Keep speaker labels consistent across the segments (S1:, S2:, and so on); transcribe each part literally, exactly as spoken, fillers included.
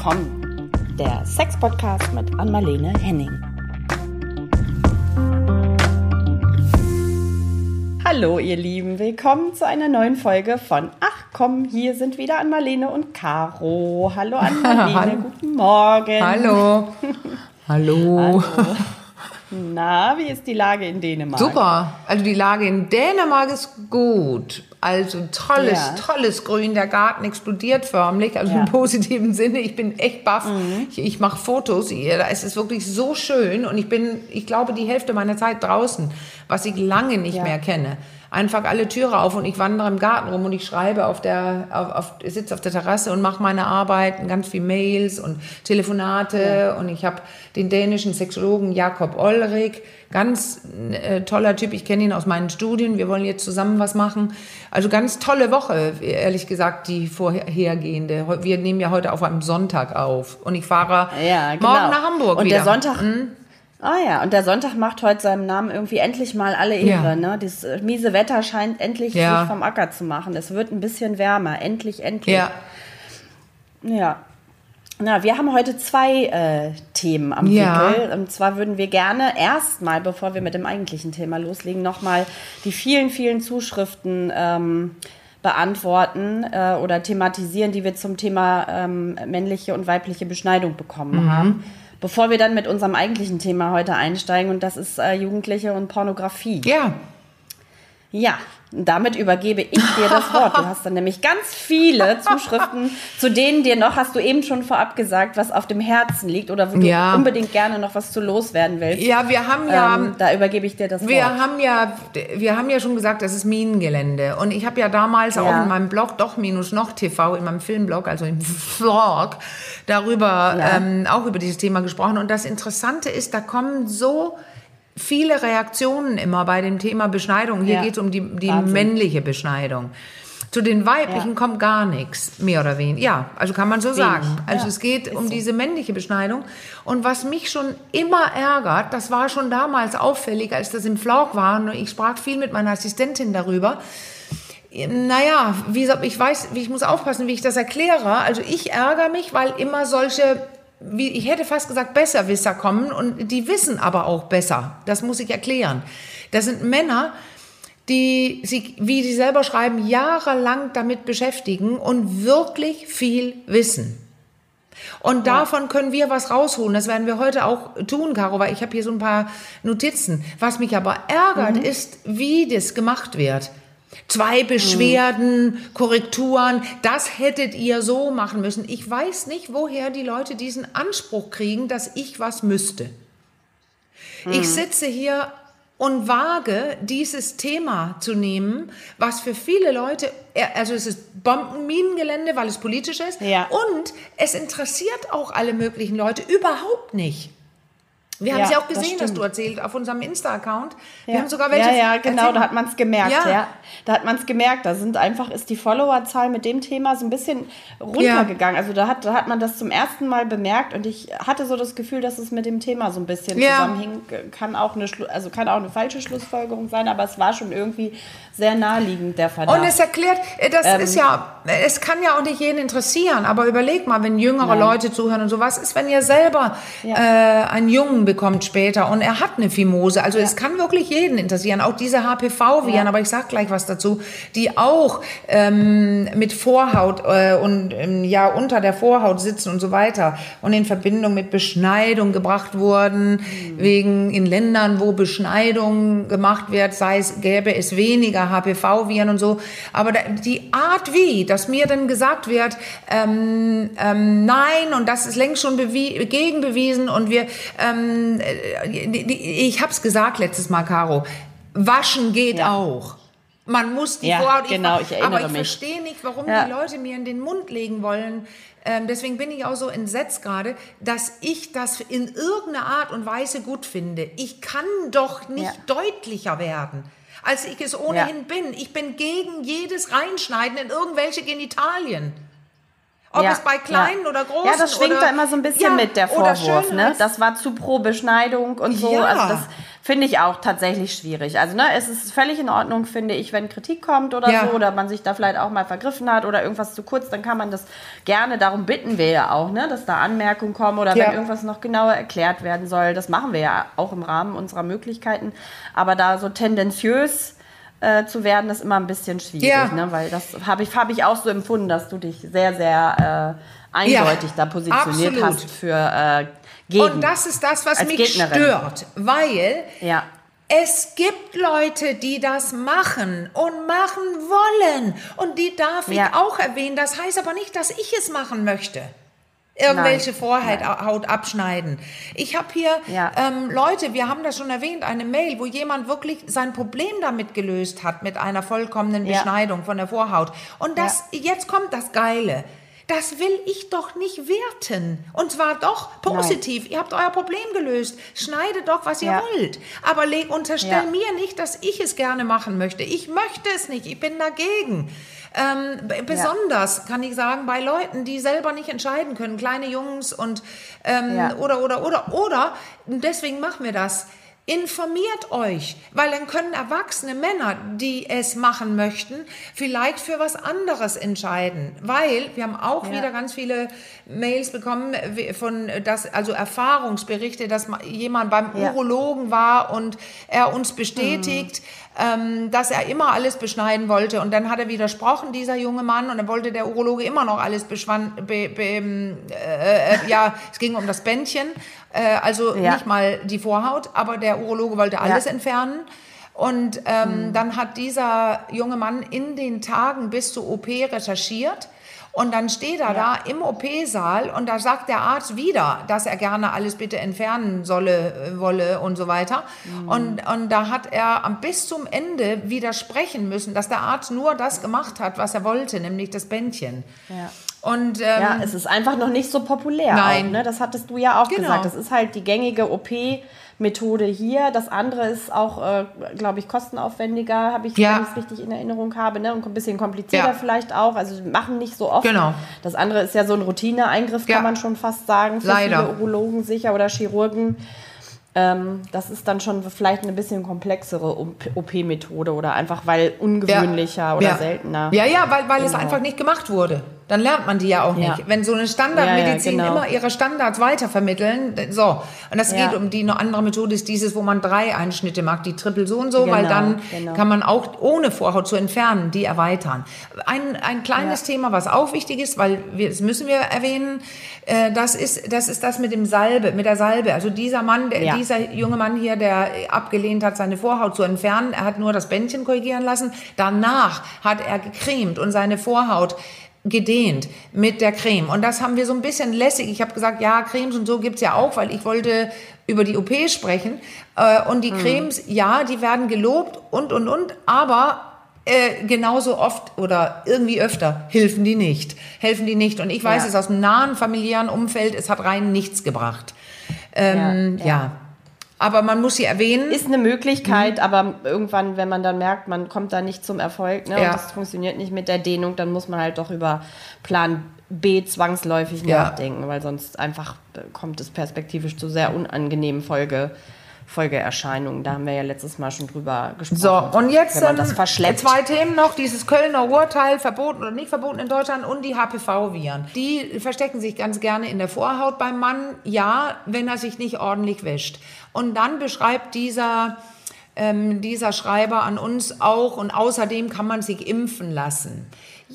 S1: willkommen. Der Sex-Podcast mit Anmalene Henning. Hallo ihr Lieben, willkommen zu einer neuen Folge von Ach komm, hier sind wieder Anmalene und Caro. Hallo Anmalene, guten Morgen.
S2: Hallo. Hallo.
S1: Hallo. Na, wie ist die Lage in Dänemark?
S2: Super, also die Lage in Dänemark ist gut. Also tolles,
S1: Ja.
S2: tolles Grün, der Garten explodiert förmlich, also
S1: Ja.
S2: im positiven Sinne. Ich bin echt baff.
S1: Mhm.
S2: Ich, ich mache Fotos, da ist es wirklich so schön und ich bin, ich glaube, die Hälfte meiner Zeit draußen, was ich lange nicht
S1: Ja.
S2: mehr kenne. Einfach alle Türe auf und ich wandere im Garten rum und ich schreibe auf der, auf, auf, sitze auf der Terrasse und mache meine Arbeiten, ganz viel Mails und Telefonate
S1: Ja.
S2: und ich habe den dänischen Sexologen Jakob Olrik, ganz äh, toller Typ, ich kenne ihn aus meinen Studien, wir wollen jetzt zusammen was machen. Also ganz tolle Woche, ehrlich gesagt, die vorhergehende. Wir nehmen ja heute auf einem Sonntag auf und ich fahre
S1: Ja, genau.
S2: morgen nach Hamburg
S1: und
S2: wieder.
S1: der Sonntag.
S2: Mhm.
S1: Ah ja, und der Sonntag macht heute seinem Namen irgendwie endlich mal alle Ehre.
S2: Ja.
S1: Ne? Das äh, miese Wetter scheint endlich
S2: Ja.
S1: sich vom Acker zu machen. Es wird ein bisschen wärmer. Endlich, endlich.
S2: Ja.
S1: Ja. Na, wir haben heute zwei äh, Themen am
S2: Ja.
S1: Wickel. Und zwar würden wir gerne erstmal, bevor wir mit dem eigentlichen Thema loslegen, nochmal die vielen, vielen Zuschriften ähm, beantworten äh, oder thematisieren, die wir zum Thema ähm, männliche und weibliche Beschneidung bekommen
S2: Mhm.
S1: haben. Bevor wir dann mit unserem eigentlichen Thema heute einsteigen, und das ist äh, Jugendliche und Pornografie.
S2: Ja.
S1: Ja, und damit übergebe ich dir das Wort. Du hast dann nämlich ganz viele Zuschriften, zu denen dir noch, hast du eben schon vorab gesagt, was auf dem Herzen liegt oder wo du
S2: Ja.
S1: unbedingt gerne noch was zu loswerden willst.
S2: Ja, wir haben ja...
S1: Ähm, da übergebe ich dir das
S2: Wir
S1: Wort.
S2: haben ja, wir haben ja schon gesagt, das ist Minengelände. Und ich habe ja damals
S1: Ja.
S2: auch in meinem Blog, doch minus noch T V, in meinem Filmblog, also im Vlog, darüber,
S1: Ja.
S2: ähm, auch über dieses Thema gesprochen. Und das Interessante ist, da kommen so viele Reaktionen immer bei dem Thema Beschneidung. Hier
S1: Ja.
S2: geht es um die, die
S1: Wahnsinn.
S2: männliche Beschneidung. Zu den weiblichen
S1: Ja.
S2: kommt gar nichts, mehr oder weniger. Ja, also kann man so
S1: Wenig.
S2: sagen. Also
S1: Ja,
S2: es geht
S1: ist
S2: um
S1: so.
S2: diese männliche Beschneidung. Und was mich schon immer ärgert, das war schon damals auffällig, als das im Vlog war, und ich sprach viel mit meiner Assistentin darüber. Naja, wie gesagt, ich weiß, wie ich muss aufpassen, wie ich das erkläre. Also ich ärgere mich, weil immer solche, wie ich hätte fast gesagt, Besserwisser kommen und die wissen aber auch besser. Das muss ich erklären. Das sind Männer, die sich, wie sie selber schreiben, jahrelang damit beschäftigen und wirklich viel wissen. Und davon können wir was rausholen. Das werden wir heute auch tun, Caro, weil ich habe hier so ein paar Notizen. Was mich aber ärgert, ist, wie das gemacht wird. Zwei Beschwerden, Korrekturen, das hättet ihr so machen müssen. Ich weiß nicht, woher die Leute diesen Anspruch kriegen, dass ich was müsste. Ich sitze hier und wage, dieses Thema zu nehmen, was für viele Leute, also es ist Bombenminengelände, weil es politisch ist,
S1: Ja.
S2: und es interessiert auch alle möglichen Leute überhaupt nicht. Wir haben
S1: Ja,
S2: es ja auch
S1: das
S2: gesehen, hast
S1: stimmt.
S2: du erzählt, auf unserem Insta-Account. Wir
S1: Ja.
S2: haben sogar welche...
S1: Ja, ja, genau,
S2: Erzähl
S1: da
S2: mal.
S1: hat man es gemerkt. Ja.
S2: Ja.
S1: Da hat man es gemerkt. Da sind einfach, ist die Followerzahl mit dem Thema so ein bisschen runtergegangen. Also da hat, da hat man das zum ersten Mal bemerkt und ich hatte so das Gefühl, dass es mit dem Thema so ein bisschen
S2: Ja.
S1: zusammenhing. Kann auch, eine, Schlu- also kann auch eine falsche Schlussfolgerung sein, aber es war schon irgendwie sehr naheliegend, der Verdacht.
S2: Und es erklärt, äh, das
S1: Ähm.
S2: ist ja, es kann ja auch nicht jeden interessieren, aber überleg mal, wenn jüngere
S1: Nein.
S2: Leute zuhören und so, was ist, wenn ihr selber
S1: Ja.
S2: äh, einen Jungen bekommt später und er hat eine Fimose, also es kann wirklich jeden interessieren, auch diese H P V-Viren,
S1: Ja.
S2: aber ich sag gleich was dazu, die auch ähm, mit Vorhaut äh, und ähm, ja unter der Vorhaut sitzen und so weiter und in Verbindung mit Beschneidung gebracht wurden,
S1: Mhm.
S2: wegen in Ländern, wo Beschneidung gemacht wird, sei es, gäbe es weniger H P V-Viren und so, aber da, die Art wie, dass mir dann gesagt wird, ähm, ähm, nein, und das ist längst schon bewie- gegenbewiesen und wir, ähm, die, die, ich hab's gesagt letztes Mal, Caro, waschen geht
S1: Ja.
S2: auch. Man muss die
S1: Ja,
S2: Vorhaut,
S1: genau,
S2: ich,
S1: ich erinnere
S2: aber ich
S1: mich.
S2: verstehe nicht, warum
S1: Ja.
S2: die Leute mir in den Mund legen wollen. Ähm, deswegen bin ich auch so entsetzt gerade, dass ich das in irgendeiner Art und Weise gut finde. Ich kann doch nicht
S1: Ja.
S2: deutlicher werden, als ich es ohnehin
S1: Ja.
S2: bin. Ich bin gegen jedes Reinschneiden in irgendwelche Genitalien. Ob
S1: ja,
S2: es bei kleinen
S1: ja.
S2: oder großen
S1: Ja, das schwingt
S2: oder,
S1: da immer so ein bisschen
S2: ja,
S1: mit, der Vorwurf. Ne?
S2: Schönheits-
S1: Das war zu pro Beschneidung und so.
S2: Ja.
S1: Also das finde ich auch tatsächlich schwierig. Also ne, es ist völlig in Ordnung, finde ich, wenn Kritik kommt oder
S2: Ja.
S1: so, oder man sich da vielleicht auch mal vergriffen hat oder irgendwas zu kurz, dann kann man das gerne, darum bitten wir ja auch, ne, dass da Anmerkungen kommen oder
S2: Ja.
S1: wenn irgendwas noch genauer erklärt werden soll. Das machen wir ja auch im Rahmen unserer Möglichkeiten. Aber da so tendenziös Äh, zu werden, ist immer ein bisschen schwierig,
S2: Ja.
S1: ne? Weil das habe ich, hab ich auch so empfunden, dass du dich sehr, sehr äh, eindeutig
S2: Ja,
S1: da positioniert
S2: absolut.
S1: hast für äh, gegen.
S2: Und das ist das, was
S1: als
S2: mich
S1: Gegnerin.
S2: stört, weil
S1: Ja,
S2: es gibt Leute, die das machen und machen wollen. Und die darf ich
S1: Ja.
S2: auch erwähnen. Das heißt aber nicht, dass ich es machen möchte. Irgendwelche
S1: Nein.
S2: Vorhaut abschneiden. Ich habe hier
S1: Ja.
S2: ähm, Leute, wir haben das schon erwähnt, eine Mail, wo jemand wirklich sein Problem damit gelöst hat, mit einer vollkommenen
S1: Ja.
S2: Beschneidung von der Vorhaut. Und das, jetzt kommt das Geile. Das will ich doch nicht werten. Und zwar doch positiv. Nein. Ihr habt euer Problem gelöst. Schneidet doch, was ihr
S1: Ja.
S2: wollt. Aber leg, unterstell
S1: Ja.
S2: mir nicht, dass ich es gerne machen möchte. Ich möchte es nicht. Ich bin dagegen. Ähm, b- besonders ja. kann ich sagen, bei Leuten, die selber nicht entscheiden können, kleine Jungs und ähm,
S1: Ja.
S2: oder, oder, oder, oder, deswegen machen wir das. Informiert euch, weil dann können erwachsene Männer, die es machen möchten, vielleicht für was anderes entscheiden. Weil wir haben auch
S1: Ja.
S2: wieder ganz viele Mails bekommen von das, also Erfahrungsberichte, dass jemand beim
S1: Ja.
S2: Urologen war und er uns bestätigt, ähm, dass er immer alles beschneiden wollte. Und dann hat er widersprochen, dieser junge Mann, und dann wollte der Urologe immer noch alles beschwan- be, be, äh, äh, ja, es ging um das Bändchen, äh, also
S1: Ja.
S2: nicht mal die Vorhaut, aber der Urologe wollte alles
S1: Ja.
S2: entfernen. Und ähm, mhm. dann hat dieser junge Mann in den Tagen bis zur O P recherchiert. Und dann steht er ja. da im O P-Saal und da sagt der Arzt wieder, dass er gerne alles bitte entfernen solle, wolle und so weiter. Mhm. Und, und da hat er bis zum Ende widersprechen müssen, dass der Arzt nur das gemacht hat, was er wollte, nämlich das Bändchen.
S1: Ja.
S2: Und, ähm,
S1: ja, es ist einfach noch nicht so populär.
S2: Nein.
S1: Auch, ne? Das hattest du ja auch
S2: Genau.
S1: gesagt. Das ist halt die gängige O P-Methode hier. Das andere ist auch, äh, glaube ich, kostenaufwendiger, habe ich,
S2: Ja.
S1: wenn ich es richtig in Erinnerung habe. Ne? Und ein bisschen komplizierter
S2: Ja.
S1: vielleicht auch. Also machen nicht so oft.
S2: Genau.
S1: Das andere ist ja so ein Routineeingriff,
S2: Ja.
S1: kann man schon fast sagen, für
S2: Leider.
S1: viele Urologen sicher oder Chirurgen. Ähm, das ist dann schon vielleicht eine bisschen komplexere O P-Methode oder einfach weil ungewöhnlicher
S2: Ja.
S1: oder
S2: Ja.
S1: seltener.
S2: Ja, ja, weil, weil es
S1: Genau.
S2: einfach nicht gemacht wurde. Dann lernt man die ja auch nicht.
S1: Ja.
S2: Wenn so eine Standardmedizin
S1: Ja, ja, genau.
S2: immer ihre Standards weitervermitteln, so. Und das
S1: Ja.
S2: geht um die, eine andere Methode ist dieses, wo man drei Einschnitte macht, die Triple so und so, weil
S1: Genau,
S2: dann
S1: genau.
S2: kann man auch ohne Vorhaut zu entfernen, die erweitern. Ein, ein kleines
S1: Ja.
S2: Thema, was auch wichtig ist, weil wir, das müssen wir erwähnen, äh, das ist, das ist das mit dem Salbe, mit der Salbe. Also dieser Mann, der,
S1: Ja.
S2: dieser junge Mann hier, der abgelehnt hat, seine Vorhaut zu entfernen, er hat nur das Bändchen korrigieren lassen. Danach hat er gecremt und seine Vorhaut gedehnt mit der Creme. Und das haben wir so ein bisschen lässig. Ich habe gesagt, ja, Cremes und so gibt's ja auch, weil ich wollte über die O P sprechen. Äh, und die Cremes, ja, die werden gelobt und, und, und, aber äh, genauso oft oder irgendwie öfter helfen die nicht. Helfen die nicht. Und ich weiß
S1: Ja.
S2: es aus dem nahen familiären Umfeld, es hat rein nichts gebracht. Ähm, ja,
S1: Ja,
S2: ja.
S1: ja.
S2: Aber man muss sie erwähnen.
S1: Ist eine
S2: Mhm.
S1: Möglichkeit, aber irgendwann, wenn man dann merkt, man kommt da nicht zum Erfolg, ne,
S2: Ja.
S1: und das funktioniert nicht mit der Dehnung, dann muss man halt doch über Plan B zwangsläufig
S2: Ja.
S1: nachdenken, weil sonst einfach äh, kommt es perspektivisch zu sehr unangenehmen Folge, Folgeerscheinungen. Da haben wir ja letztes Mal schon drüber gesprochen.
S2: So, und jetzt
S1: wenn man
S2: ähm,
S1: das verschleppt.
S2: zwei Themen noch, dieses Kölner Urteil, verboten oder nicht verboten in Deutschland, und die H P V-Viren. Die verstecken sich ganz gerne in der Vorhaut beim Mann, ja, wenn er sich nicht ordentlich wäscht. Und dann beschreibt dieser, ähm, dieser Schreiber an uns auch, und außerdem kann man sich impfen lassen.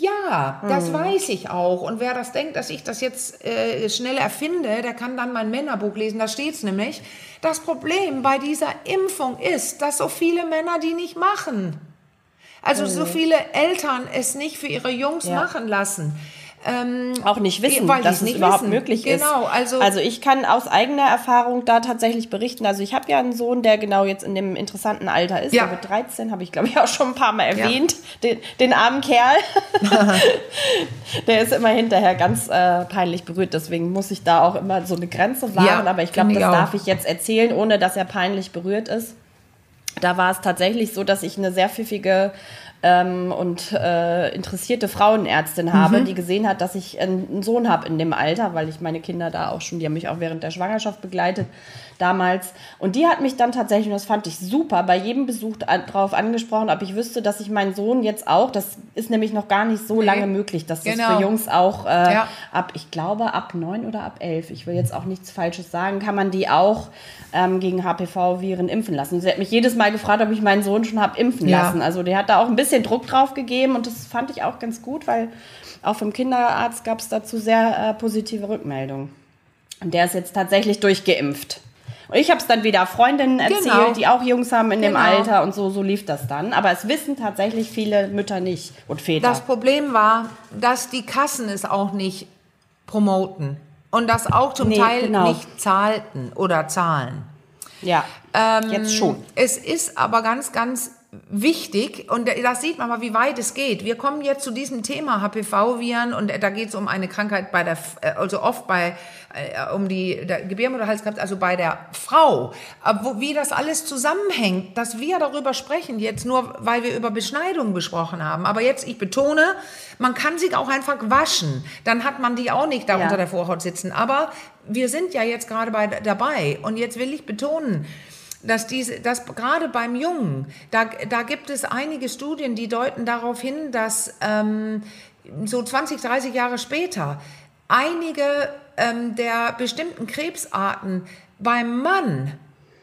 S2: Ja, das
S1: Hm.
S2: weiß ich auch. Und wer das denkt, dass ich das jetzt äh, schnell erfinde, der kann dann mein Männerbuch lesen. Da steht's nämlich. Das Problem bei dieser Impfung ist, dass so viele Männer die nicht machen. Also so viele Eltern es nicht für ihre Jungs
S1: Ja.
S2: machen lassen. Ähm,
S1: auch nicht wissen,
S2: weil
S1: dass
S2: die's
S1: es
S2: nicht
S1: überhaupt
S2: wissen.
S1: möglich
S2: Genau,
S1: ist.
S2: also-
S1: also ich kann aus eigener Erfahrung da tatsächlich berichten. Also ich habe ja einen Sohn, der genau jetzt in dem interessanten Alter ist.
S2: Ja.
S1: Der wird dreizehn, habe ich glaube ich auch schon ein paar Mal erwähnt. Den, den armen Kerl. Der ist immer hinterher ganz äh, peinlich berührt. Deswegen muss ich da auch immer so eine Grenze wahren.
S2: Ja,
S1: Aber ich glaube,
S2: finde
S1: das
S2: ich auch.
S1: darf ich jetzt erzählen, ohne dass er peinlich berührt ist. Da war es tatsächlich so, dass ich eine sehr pfiffige ähm, und äh, interessierte Frauenärztin habe,
S2: Mhm.
S1: die gesehen hat, dass ich einen Sohn habe in dem Alter, weil ich meine Kinder da auch schon, die haben mich auch während der Schwangerschaft begleitet damals. Und die hat mich dann tatsächlich, und das fand ich super, bei jedem Besuch an, drauf angesprochen, ob ich wüsste, dass ich meinen Sohn jetzt auch, das ist nämlich noch gar nicht so
S2: Nee.
S1: lange möglich, dass das
S2: Genau.
S1: für Jungs auch äh,
S2: Ja.
S1: ab, ich glaube, ab neun oder ab elf, ich will jetzt auch nichts Falsches sagen, kann man die auch ähm, gegen H P V-Viren impfen lassen. Sie hat mich jedes Mal gefragt, ob ich meinen Sohn schon habe impfen
S2: Ja.
S1: lassen. Also der hat da auch ein bisschen Druck drauf gegeben und das fand ich auch ganz gut, weil auch vom Kinderarzt gab es dazu sehr äh, positive Rückmeldungen. Und der ist jetzt tatsächlich durchgeimpft. Und ich habe es dann wieder Freundinnen erzählt,
S2: Genau.
S1: die auch Jungs haben in dem
S2: Genau.
S1: Alter und so, so lief das dann. Aber es wissen tatsächlich viele Mütter nicht und Väter.
S2: Das Problem war, dass die Kassen es auch nicht promoten und das auch zum
S1: Nee,
S2: Teil
S1: genau.
S2: nicht zahlten oder zahlen.
S1: Ja, jetzt schon.
S2: Es ist aber ganz, ganz wichtig, und das sieht man mal, wie weit es geht. Wir kommen jetzt zu diesem Thema H P V-Viren, und da geht es um eine Krankheit bei der, also oft bei, äh, um die der Gebärmutterhalskrebs, also bei der Frau. Aber wo, wie das alles zusammenhängt, dass wir darüber sprechen, jetzt nur, weil wir über Beschneidung gesprochen haben. Aber jetzt, ich betone, man kann sich auch einfach waschen. Dann hat man die auch nicht da
S1: Ja.
S2: unter der Vorhaut sitzen. Aber wir sind ja jetzt gerade bei, dabei, und jetzt will ich betonen, dass diese, dass gerade beim Jungen, da, da gibt es einige Studien, die deuten darauf hin, dass ähm, so zwanzig, dreißig Jahre später einige ähm, der bestimmten Krebsarten beim Mann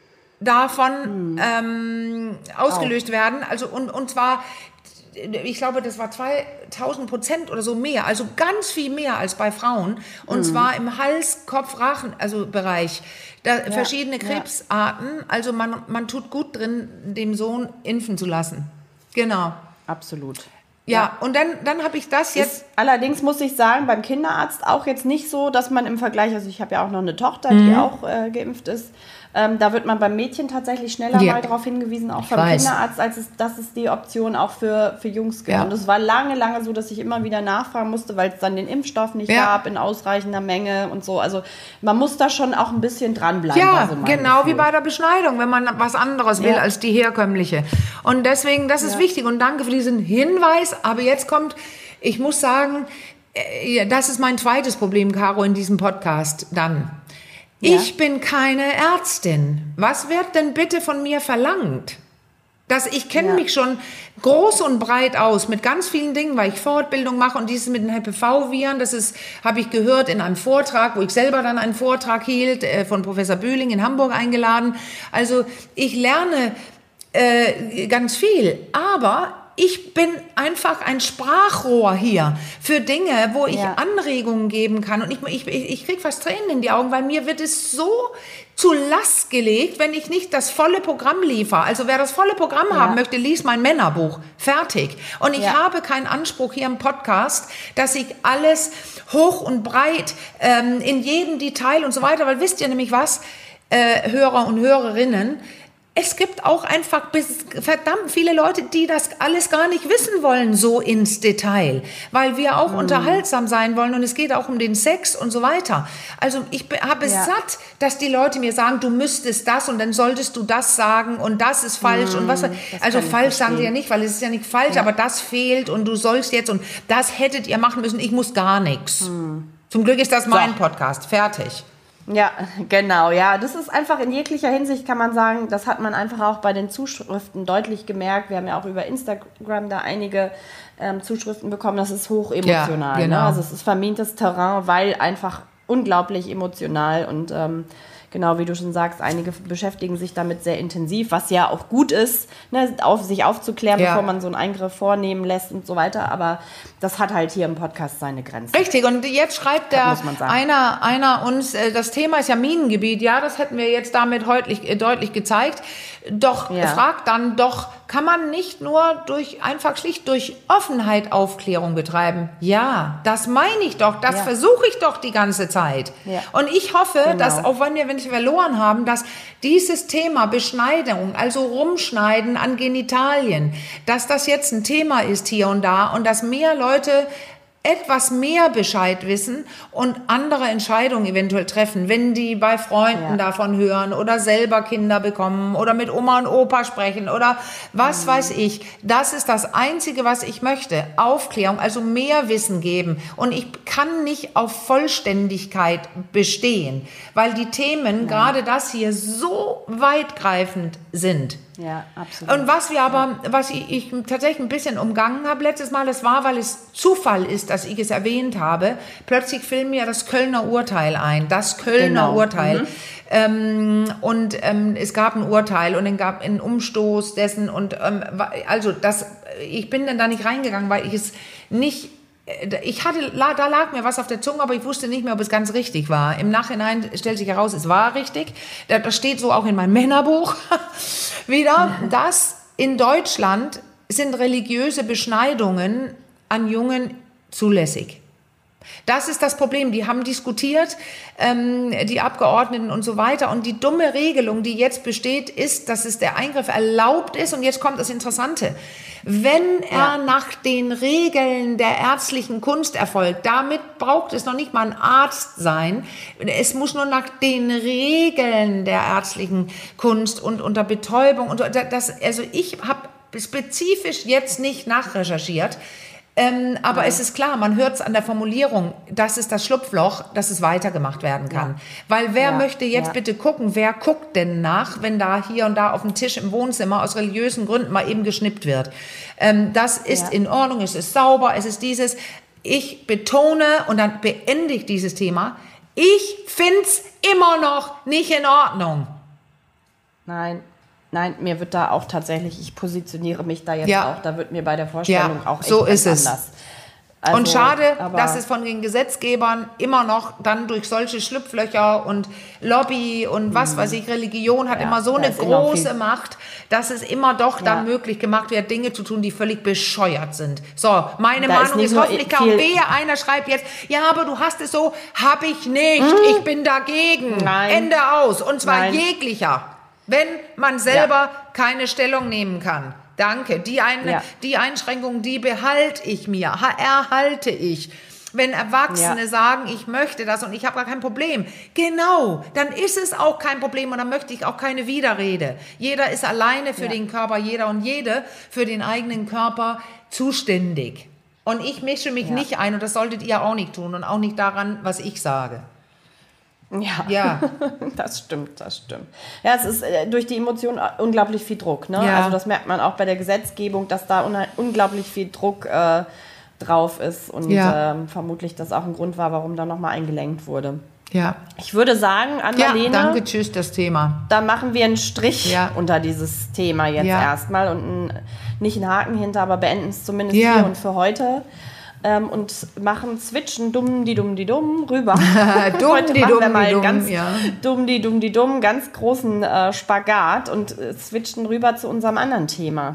S2: davon ähm, ausgelöst werden. Also und, und zwar, ich glaube, das war zweitausend Prozent oder so mehr, also ganz viel mehr als bei Frauen. Und zwar im Hals-, Kopf-, Rachen, also Bereich. Da,
S1: Ja,
S2: verschiedene Krebsarten. Also man, man tut gut drin, dem Sohn impfen zu lassen. Genau.
S1: Absolut.
S2: Ja, und dann, dann habe ich das jetzt.
S1: Ist, allerdings muss ich sagen, beim Kinderarzt auch jetzt nicht so, dass man im Vergleich, also ich habe ja auch noch eine Tochter, die auch äh, geimpft ist, ähm, da wird man beim Mädchen tatsächlich schneller
S2: Ja.
S1: mal darauf hingewiesen, auch
S2: Ich
S1: vom
S2: weiß.
S1: Kinderarzt, als es, dass es die Option auch für, für Jungs gibt.
S2: Ja.
S1: Und es war lange, lange so, dass ich immer wieder nachfragen musste, weil es dann den Impfstoff nicht
S2: Ja.
S1: gab in ausreichender Menge und so. Also man muss da schon auch ein bisschen dranbleiben.
S2: Ja,
S1: war so mein
S2: genau
S1: Gefühl.
S2: wie bei der Beschneidung, wenn man was anderes will
S1: Ja.
S2: als die herkömmliche. Und deswegen, das ist
S1: Ja.
S2: wichtig. Und danke für diesen Hinweis. Aber jetzt kommt, ich muss sagen, äh, das ist mein zweites Problem, Caro, in diesem Podcast dann.
S1: Ja.
S2: Ich bin keine Ärztin. Was wird denn bitte von mir verlangt? Dass ich kenne
S1: Ja.
S2: mich schon groß und breit aus mit ganz vielen Dingen, weil ich Fortbildung mache, und dieses mit den H P V-Viren, das ist, habe ich gehört in einem Vortrag, wo ich selber dann einen Vortrag hielt, äh, von Professor Bühling in Hamburg eingeladen. Also ich lerne äh, ganz viel, aber ich bin einfach ein Sprachrohr hier für Dinge, wo ich
S1: Ja.
S2: Anregungen geben kann. Und ich, ich, ich kriege fast Tränen in die Augen, weil mir wird es so zu Last gelegt, wenn ich nicht das volle Programm liefere. Also wer das volle Programm
S1: Ja.
S2: haben möchte, liest mein Männerbuch. Fertig. Und ich
S1: Ja.
S2: habe keinen Anspruch hier im Podcast, dass ich alles hoch und breit ähm, in jedem Detail und so weiter, weil wisst ihr nämlich was, äh, Hörer und Hörerinnen, es gibt auch einfach bis, verdammt viele Leute, die das alles gar nicht wissen wollen, so ins Detail, weil wir auch
S1: Mhm.
S2: unterhaltsam sein wollen, und es geht auch um den Sex und so weiter. Also ich be- habe es
S1: Ja.
S2: satt, dass die Leute mir sagen, du müsstest das und dann solltest du das sagen und das ist falsch und was.
S1: das
S2: Also
S1: kann ich
S2: falsch sagen sie ja
S1: verstehen.
S2: nicht, weil es ist ja nicht falsch, aber das fehlt und du sollst jetzt und das hättet ihr machen müssen. Ich muss gar nichts. Zum Glück ist das mein Podcast. Fertig.
S1: Ja, genau, ja. Das ist einfach in jeglicher Hinsicht, kann man sagen, das hat man einfach auch bei den Zuschriften deutlich gemerkt. Wir haben ja auch über Instagram da einige ähm, Zuschriften bekommen, das ist hoch emotional.
S2: Ja, genau.
S1: Ne? Also es ist vermintes Terrain, weil einfach unglaublich emotional und ähm, genau, wie du schon sagst, einige beschäftigen sich damit sehr intensiv, was ja auch gut ist, ne, auf, sich aufzuklären,
S2: Ja.
S1: bevor man so einen Eingriff vornehmen lässt und so weiter. Aber das hat halt hier im Podcast seine Grenzen.
S2: Richtig, und jetzt schreibt der
S1: muss man sagen.
S2: einer, einer uns, äh, das Thema ist ja Minengebiet, ja, das hätten wir jetzt damit deutlich, äh, deutlich gezeigt. Doch
S1: Ja.
S2: fragt dann doch, kann man nicht nur durch einfach schlicht durch Offenheit Aufklärung betreiben? Ja, das meine ich doch, das
S1: Ja.
S2: versuche ich doch die ganze Zeit.
S1: Ja.
S2: Und ich hoffe,
S1: Genau.
S2: dass auch wenn wir, wenn wir verloren haben, dass dieses Thema Beschneidung, also Rumschneiden an Genitalien, dass das jetzt ein Thema ist hier und da und dass mehr Leute etwas mehr Bescheid wissen und andere Entscheidungen eventuell treffen, wenn die bei Freunden ja. davon hören oder selber Kinder bekommen oder mit Oma und Opa sprechen oder was mhm. weiß ich. Das ist das Einzige, was ich möchte. Aufklärung, also mehr Wissen geben. Und ich kann nicht auf Vollständigkeit bestehen, weil die Themen, ja. gerade das hier, so weitgreifend sind.
S1: Ja, absolut.
S2: Und was wir aber, was ich, ich tatsächlich ein bisschen umgangen habe letztes Mal, das war, weil es Zufall ist, dass ich es erwähnt habe, plötzlich fiel mir das Kölner Urteil ein, das Kölner genau. Urteil. Mhm. Ähm, und ähm, es gab ein Urteil und es gab einen Umstoß dessen und ähm, also das, ich bin dann da nicht reingegangen, weil ich es nicht Ich hatte, da lag mir was auf der Zunge, aber ich wusste nicht mehr, ob es ganz richtig war. Im Nachhinein stellt sich heraus, es war richtig. Das steht so auch in meinem Männerbuch wieder, dass in Deutschland sind religiöse Beschneidungen an Jungen zulässig. Das ist das Problem. Die haben diskutiert, ähm, die Abgeordneten und so weiter. Und die dumme Regelung, die jetzt besteht, ist, dass es der Eingriff erlaubt ist. Und jetzt kommt das Interessante. Wenn er ja. nach den Regeln der ärztlichen Kunst erfolgt, damit braucht es noch nicht mal ein Arzt sein. Es muss nur nach den Regeln der ärztlichen Kunst und unter Betäubung. Und das, also ich habe spezifisch jetzt nicht nachrecherchiert. Ähm, aber ja. es ist klar, man hört es an der Formulierung, das ist das Schlupfloch, dass es weitergemacht werden kann. Ja. Weil wer ja. möchte jetzt ja. bitte gucken, wer guckt denn nach, wenn da hier und da auf dem Tisch im Wohnzimmer aus religiösen Gründen mal eben geschnippt wird. Ähm, das ist ja. in Ordnung, es ist sauber, es ist dieses. Ich betone, und dann beende ich dieses Thema, ich find's immer noch nicht in Ordnung.
S1: Nein. Nein, mir wird da auch tatsächlich, ich positioniere mich da jetzt
S2: ja.
S1: auch, da wird mir bei der Vorstellung ja, auch echt
S2: so ist es.
S1: anders.
S2: Also, und schade, dass es von den Gesetzgebern immer noch dann durch solche Schlupflöcher und Lobby und was weiß ich, Religion hat ja, immer so eine große Macht, dass es immer doch dann ja. möglich gemacht wird, Dinge zu tun, die völlig bescheuert sind. So, meine da Meinung ist, ist hoffentlich kaum wehe, einer schreibt jetzt, ja, aber du hast es so, hab ich nicht, hm? ich bin dagegen. Nein. Ende aus. Und zwar Nein. jeglicher. Wenn man selber ja. keine Stellung nehmen kann. Danke. Die, ein, ja. die Einschränkung, die behalte ich mir, erhalte ich. Wenn Erwachsene ja. sagen, ich möchte das und ich habe gar kein Problem. Genau, dann ist es auch kein Problem und dann möchte ich auch keine Widerrede. Jeder ist alleine für ja. den Körper, jeder und jede für den eigenen Körper zuständig. Und ich mische mich ja. nicht ein und das solltet ihr auch nicht tun und auch nicht daran, was ich sage.
S1: Ja,
S2: ja,
S1: das stimmt, das stimmt. Ja, es ist äh, durch die Emotionen unglaublich viel Druck. Ne?
S2: Ja.
S1: Also das merkt man auch bei der Gesetzgebung, dass da un- unglaublich viel Druck äh, drauf ist und ja. ähm, vermutlich das auch ein Grund war, warum da nochmal eingelenkt wurde.
S2: Ja.
S1: Ich würde sagen, Anna-Lena,
S2: ja, danke, tschüss, das Thema.
S1: Da machen wir einen Strich ja. unter dieses Thema jetzt
S2: ja.
S1: erstmal und ein, nicht einen Haken hinter, aber beenden es zumindest
S2: ja.
S1: hier und für heute. Ähm, und machen switchen dumm die dumm die dumm rüber.
S2: dumm
S1: Heute
S2: die
S1: machen
S2: dumm
S1: wir mal
S2: die dumm,
S1: ganz
S2: ja.
S1: dumm die dumm die dumm, ganz großen äh, Spagat und äh, switchen rüber zu unserem anderen Thema.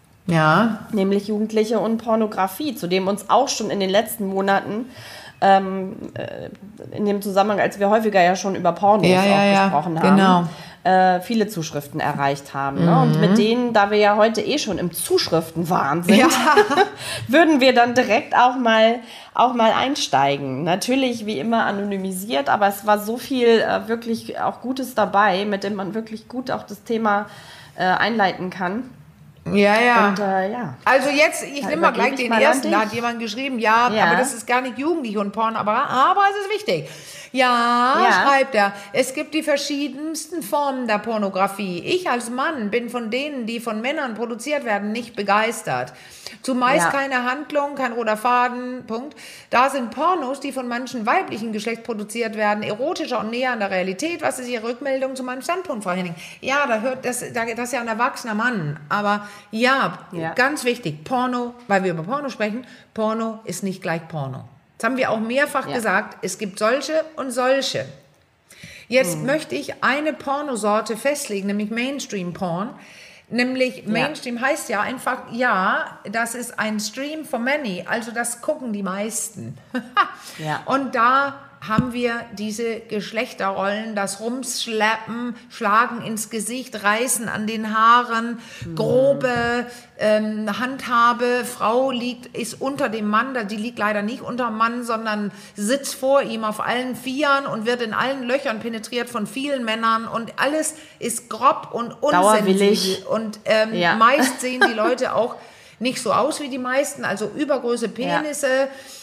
S2: Ja.
S1: Nämlich Jugendliche und Pornografie, zu dem uns auch schon in den letzten Monaten ähm, äh, in dem Zusammenhang, als wir häufiger ja schon über Pornos
S2: ja, ja,
S1: auch
S2: ja.
S1: gesprochen haben,
S2: genau.
S1: äh, viele Zuschriften erreicht haben.
S2: Mhm.
S1: Ne? Und mit denen, da wir ja heute eh schon im Zuschriftenwahn sind,
S2: ja.
S1: würden wir dann direkt auch mal, auch mal einsteigen. Natürlich wie immer anonymisiert, aber es war so viel äh, wirklich auch Gutes dabei, mit dem man wirklich gut auch das Thema äh, einleiten kann.
S2: Ja, ja.
S1: Und, äh, ja.
S2: Also jetzt, ich nehme mal gleich den mal ersten, da hat jemand geschrieben, ja, ja, aber das ist gar nicht jugendlich und Porn, aber, aber es ist wichtig. Ja, ja, schreibt er, es gibt die verschiedensten Formen der Pornografie. Ich als Mann bin von denen, die von Männern produziert werden, nicht begeistert. Zumeist ja. keine Handlung, kein roter Faden, Punkt. Da sind Pornos, die von manchen weiblichen Geschlechts produziert werden, erotischer und näher an der Realität. Was ist Ihre Rückmeldung zu meinem Standpunkt, Frau Henning? Ja, da hört das, das ist ja ein erwachsener Mann. Aber ja, ja, ganz wichtig, Porno, weil wir über Porno sprechen, Porno ist nicht gleich Porno. Das haben wir auch mehrfach ja. gesagt. Es gibt solche und solche. Jetzt mhm. möchte ich eine Pornosorte festlegen, nämlich Mainstream-Porn. Nämlich Mainstream ja. heißt ja einfach, ja, das ist ein Stream for many, also das gucken die meisten.
S1: ja.
S2: Und da haben wir diese Geschlechterrollen, das Rumschleppen, Schlagen ins Gesicht, Reißen an den Haaren, mhm. grobe ähm, Handhabe, Frau liegt, ist unter dem Mann, die liegt leider nicht unter dem Mann, sondern sitzt vor ihm auf allen Vieren und wird in allen Löchern penetriert von vielen Männern und alles ist grob und unsensibel. Und ähm, ja. meist sehen die Leute auch nicht so aus wie die meisten, also übergroße Penisse, ja.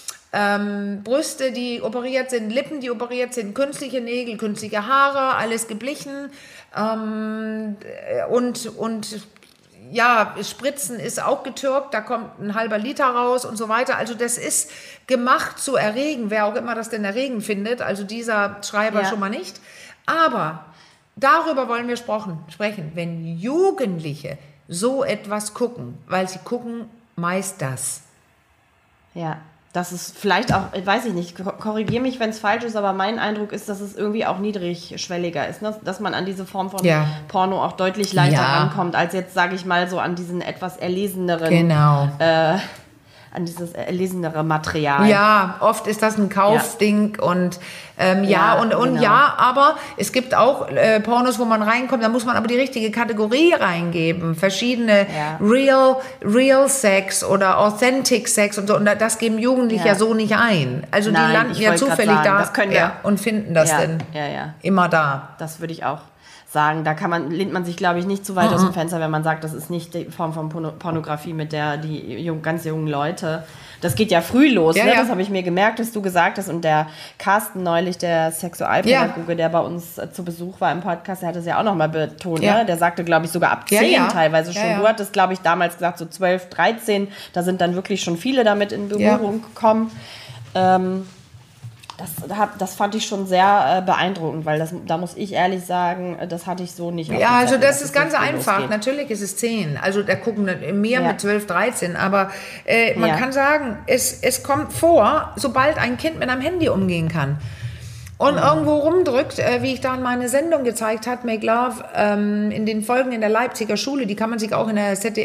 S2: Ähm, Brüste, die operiert sind, Lippen, die operiert sind, künstliche Nägel, künstliche Haare, alles geblichen ähm, und, und ja, Spritzen ist auch getürkt, da kommt ein halber Liter raus und so weiter. Also das ist gemacht zu erregen, wer auch immer das denn erregend findet, also dieser Schreiber ja. schon mal nicht. Aber darüber wollen wir sprechen, sprechen, wenn Jugendliche so etwas gucken, weil sie gucken meist das.
S1: Ja. Das ist vielleicht auch, weiß ich nicht, korrigiere mich, wenn es falsch ist, aber mein Eindruck ist, dass es irgendwie auch niedrigschwelliger ist, ne? Dass man an diese Form von ja. Porno auch deutlich leichter ja. rankommt, als jetzt, sage ich mal, so an diesen etwas erleseneren,
S2: genau.
S1: äh, an dieses erlesenere Material.
S2: Ja, oft ist das ein Kaufding ja. und ähm, ja, ja und, und genau. ja, aber es gibt auch äh, Pornos, wo man reinkommt, da muss man aber die richtige Kategorie reingeben. Verschiedene ja. Real, Real Sex oder Authentic Sex und so. Und das geben Jugendliche ja, ja so nicht ein. Also Nein, die landen ja zufällig sagen, da
S1: das können wir,
S2: ja, und finden das
S1: ja,
S2: dann
S1: ja, ja.
S2: immer da.
S1: Das würde ich auch sagen. Da kann man, lehnt man sich, glaube ich, nicht zu weit mhm. aus dem Fenster, wenn man sagt, das ist nicht die Form von Pornografie, mit der die jung, ganz jungen Leute, das geht ja früh los, ja, ne? Ja. Das habe ich mir gemerkt, dass du gesagt hast, und der Carsten neulich, der Sexualpädagoge, ja. der bei uns äh, zu Besuch war im Podcast, der hat es ja auch nochmal betont, ja. ne? Der sagte, glaube ich, sogar ab zehn ja, ja. teilweise schon. Ja, ja. Du hattest, glaube ich, damals gesagt, so zwölf, dreizehn, da sind dann wirklich schon viele damit in Berührung ja. gekommen. Ähm, Das, das fand ich schon sehr äh, beeindruckend, weil das, da muss ich ehrlich sagen, das hatte ich so nicht.
S2: Ja, also das ist ganz einfach. Losgeht. Natürlich ist es zehn. Also da gucken mehr ja. mit zwölf, dreizehn. Aber äh, man ja. kann sagen, es, es kommt vor, sobald ein Kind mit einem Handy umgehen kann und mhm. irgendwo rumdrückt, äh, wie ich da in meine Sendung gezeigt habe, Make Love, ähm, in den Folgen in der Leipziger Schule, die kann man sich auch in der Z D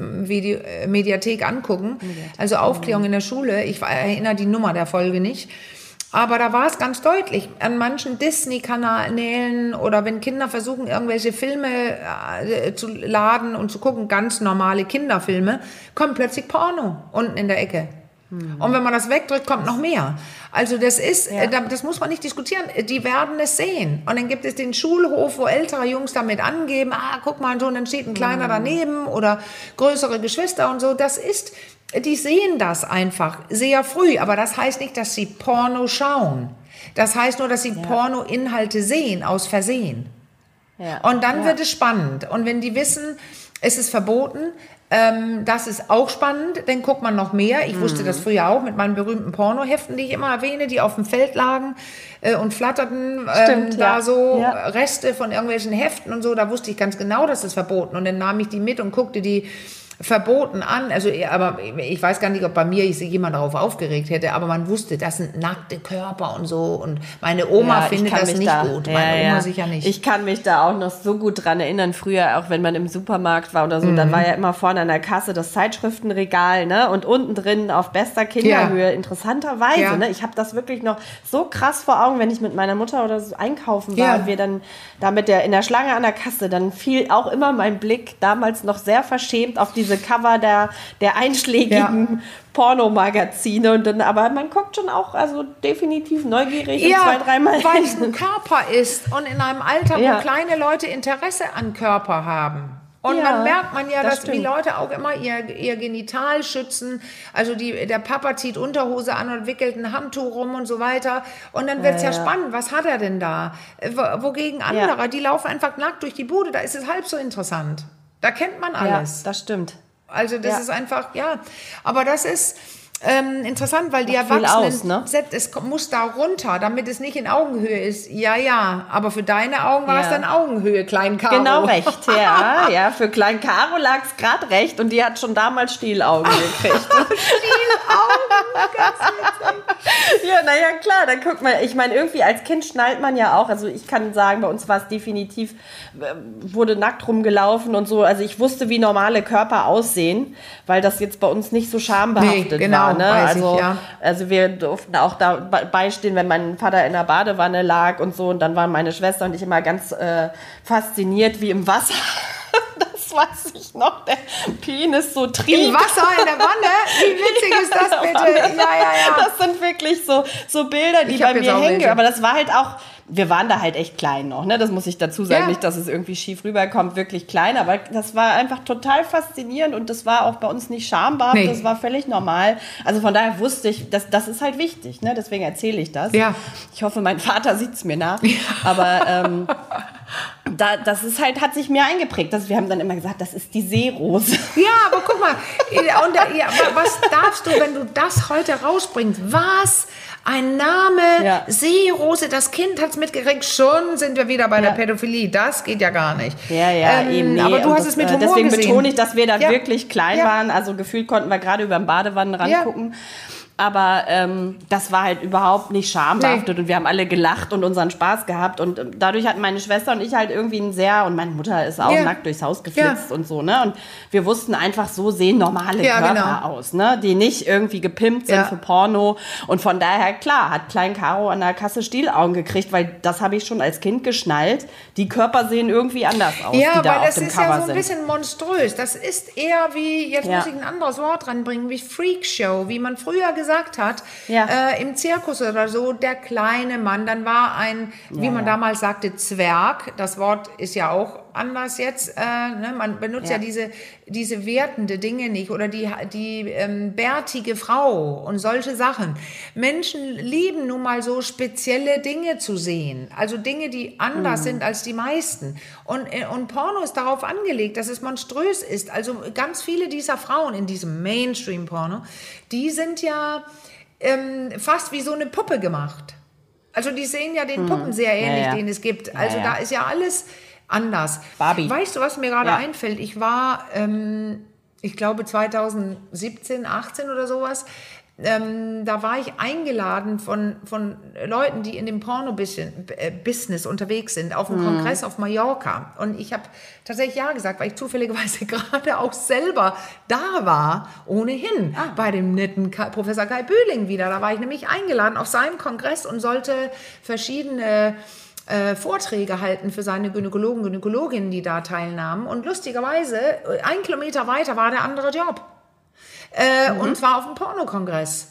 S2: F-Mediathek angucken. Mediathek. Also Aufklärung mhm. in der Schule. Ich erinnere die Nummer der Folge nicht. Aber da war es ganz deutlich, an manchen Disney-Kanälen oder wenn Kinder versuchen, irgendwelche Filme äh, zu laden und zu gucken, ganz normale Kinderfilme, kommt plötzlich Porno unten in der Ecke. Hm. Und wenn man das wegdrückt, kommt noch mehr. Also das ist, ja. äh, das muss man nicht diskutieren, die werden es sehen. Und dann gibt es den Schulhof, wo ältere Jungs damit angeben, ah, guck mal, und dann steht ein Kleiner hm. daneben oder größere Geschwister und so. Das ist... Die sehen das einfach sehr früh, aber das heißt nicht, dass sie Porno schauen. Das heißt nur, dass sie ja. Porno-Inhalte sehen, aus Versehen. Ja. Und dann ja. wird es spannend. Und wenn die wissen, es ist verboten, ähm, das ist auch spannend, dann guckt man noch mehr. Ich mhm. wusste das früher auch mit meinen berühmten Pornoheften, die ich immer erwähne, die auf dem Feld lagen äh, und flatterten.
S1: Stimmt,
S2: ähm, da
S1: ja.
S2: so
S1: ja.
S2: Reste von irgendwelchen Heften und so, da wusste ich ganz genau, das ist verboten. Und dann nahm ich die mit und guckte die verboten an, also aber ich weiß gar nicht, ob bei mir sich jemand darauf aufgeregt hätte, aber man wusste, das sind nackte Körper und so und meine Oma ja, findet das nicht da, gut, meine ja, Oma ja. sicher nicht.
S1: Ich kann mich da auch noch so gut dran erinnern, früher, auch wenn man im Supermarkt war oder so, mhm. da war ja immer vorne an der Kasse das Zeitschriftenregal, ne, und unten drin auf bester Kinderhöhe, ja. interessanterweise, ja. ne, ich habe das wirklich noch so krass vor Augen, wenn ich mit meiner Mutter oder so einkaufen war ja. und wir dann da mit der, in der Schlange an der Kasse, dann fiel auch immer mein Blick damals noch sehr verschämt auf die diese Cover der, der einschlägigen ja. Pornomagazine und dann, aber man guckt schon auch, also definitiv neugierig
S2: ja,
S1: und zwei, dreimal.
S2: Weil es ein Körper ist und in einem Alter, ja. wo kleine Leute Interesse an Körper haben. Und ja, man merkt man ja, das dass stimmt. die Leute auch immer ihr, ihr Genital schützen. Also die, der Papa zieht Unterhose an und wickelt ein Handtuch rum und so weiter. Und dann wird es ja, ja, ja spannend. Was hat er denn da? Wogegen andere, ja. die laufen einfach nackt durch die Bude. Da ist es halb so interessant. Da kennt man alles.
S1: Ja, das stimmt.
S2: Also das ja. ist einfach, ja. Aber das ist ähm, interessant, weil die
S1: Macht
S2: Erwachsenen,
S1: aus, ne?
S2: es muss da runter, damit es nicht in Augenhöhe ist. Ja, ja, aber für deine Augen war ja. es dann Augenhöhe, Klein Caro.
S1: Genau recht, ja. ja für Klein Caro lag es gerade recht und die hat schon damals Stielaugen gekriegt.
S2: Stielaugen, ganz witzig.
S1: Ja, naja, klar, da guckt man, ich meine, irgendwie als Kind schnallt man ja auch, also ich kann sagen, bei uns war es definitiv, wurde nackt rumgelaufen und so, also ich wusste, wie normale Körper aussehen, weil das jetzt bei uns nicht so schambehaftet
S2: nee, genau,
S1: war, ne? Also,
S2: ich, ja.
S1: also wir durften auch da beistehen, wenn mein Vater in der Badewanne lag und so, und dann waren meine Schwester und ich immer ganz äh, fasziniert, wie im Wasser. Das weiß ich noch, der Penis so trieb.
S2: Im Wasser, in der Wanne? Wie witzig ist das bitte? Ja, ja, ja.
S1: Das sind wirklich so, so Bilder, die bei mir hängen. Aber das war halt auch, wir waren da halt echt klein noch, ne? Das muss ich dazu sagen. Ja. Nicht, dass es irgendwie schief rüberkommt, wirklich klein. Aber das war einfach total faszinierend und das war auch bei uns nicht schambar. Nee. Das war völlig normal. Also von daher wusste ich, das, das ist halt wichtig, ne? Deswegen erzähle ich das.
S2: Ja.
S1: Ich hoffe, mein Vater sieht es mir nach. Ja. Aber ähm, da, das ist halt, hat sich mir eingeprägt. Das, wir haben dann immer gesagt, das ist die Seerose.
S2: Ja, aber guck mal, und, ja, was darfst du, wenn du das heute rausbringst? Was? Ein Name, ja. Seerose, das Kind hat es mitgekriegt, schon sind wir wieder bei ja. der Pädophilie. Das geht ja gar nicht.
S1: Ja, ja, ähm, eben. Nee.
S2: Aber du
S1: und
S2: hast
S1: das,
S2: es mit Humor
S1: deswegen
S2: gesehen.
S1: betone ich, dass wir da
S2: ja.
S1: wirklich klein
S2: ja.
S1: waren. Also gefühlt konnten wir gerade über den Badewannenrand ja. gucken. Aber ähm, das war halt überhaupt nicht schambehaftet nee. und wir haben alle gelacht und unseren Spaß gehabt und ähm, dadurch hatten meine Schwester und ich halt irgendwie ein sehr, und meine Mutter ist auch ja. nackt durchs Haus geflitzt ja. und so, ne, und wir wussten einfach, so sehen normale ja, Körper genau. aus, ne, die nicht irgendwie gepimpt sind ja. für Porno, und von daher, klar, hat Klein Caro an der Kasse Stielaugen gekriegt, weil das habe ich schon als Kind geschnallt, die Körper sehen irgendwie anders aus,
S2: ja,
S1: die da auf
S2: das
S1: dem
S2: ist
S1: Cover
S2: ja so ein
S1: sind.
S2: bisschen monströs, das ist eher wie, jetzt
S1: ja.
S2: muss ich ein anderes Wort ranbringen, wie Freakshow, wie man früher gesagt gesagt hat,
S1: ja.
S2: äh, im Zirkus oder so, der kleine Mann, dann war ein, ja, wie man ja. damals sagte, Zwerg, das Wort ist ja auch anders jetzt, äh, ne? Man benutzt ja, ja diese, diese wertende Dinge nicht, oder die, die ähm, bärtige Frau und solche Sachen. Menschen lieben nun mal so spezielle Dinge zu sehen, also Dinge, die anders mhm. sind als die meisten, und, und Porno ist darauf angelegt, dass es monströs ist, also ganz viele dieser Frauen in diesem Mainstream-Porno, die sind ja ähm, fast wie so eine Puppe gemacht. Also die sehen ja den Puppen sehr ähnlich, ja, ja. den es gibt. Also ja, ja. da ist ja alles anders.
S1: Barbie.
S2: Weißt du, was mir gerade
S1: ja.
S2: einfällt? Ich war, ähm, ich glaube zwanzig siebzehn, achtzehn oder sowas, Ähm, da war ich eingeladen von, von Leuten, die in dem Porno-Business unterwegs sind, auf einem mhm. Kongress auf Mallorca. Und ich habe tatsächlich ja gesagt, weil ich zufälligerweise gerade auch selber da war, ohnehin, ah. bei dem netten Kai, Professor Kai Bühling wieder. Da war ich nämlich eingeladen auf seinen Kongress und sollte verschiedene äh, Vorträge halten für seine Gynäkologen, Gynäkologinnen, die da teilnahmen. Und lustigerweise, ein Kilometer weiter war der andere Job. Äh, mhm. Und zwar auf dem Pornokongress.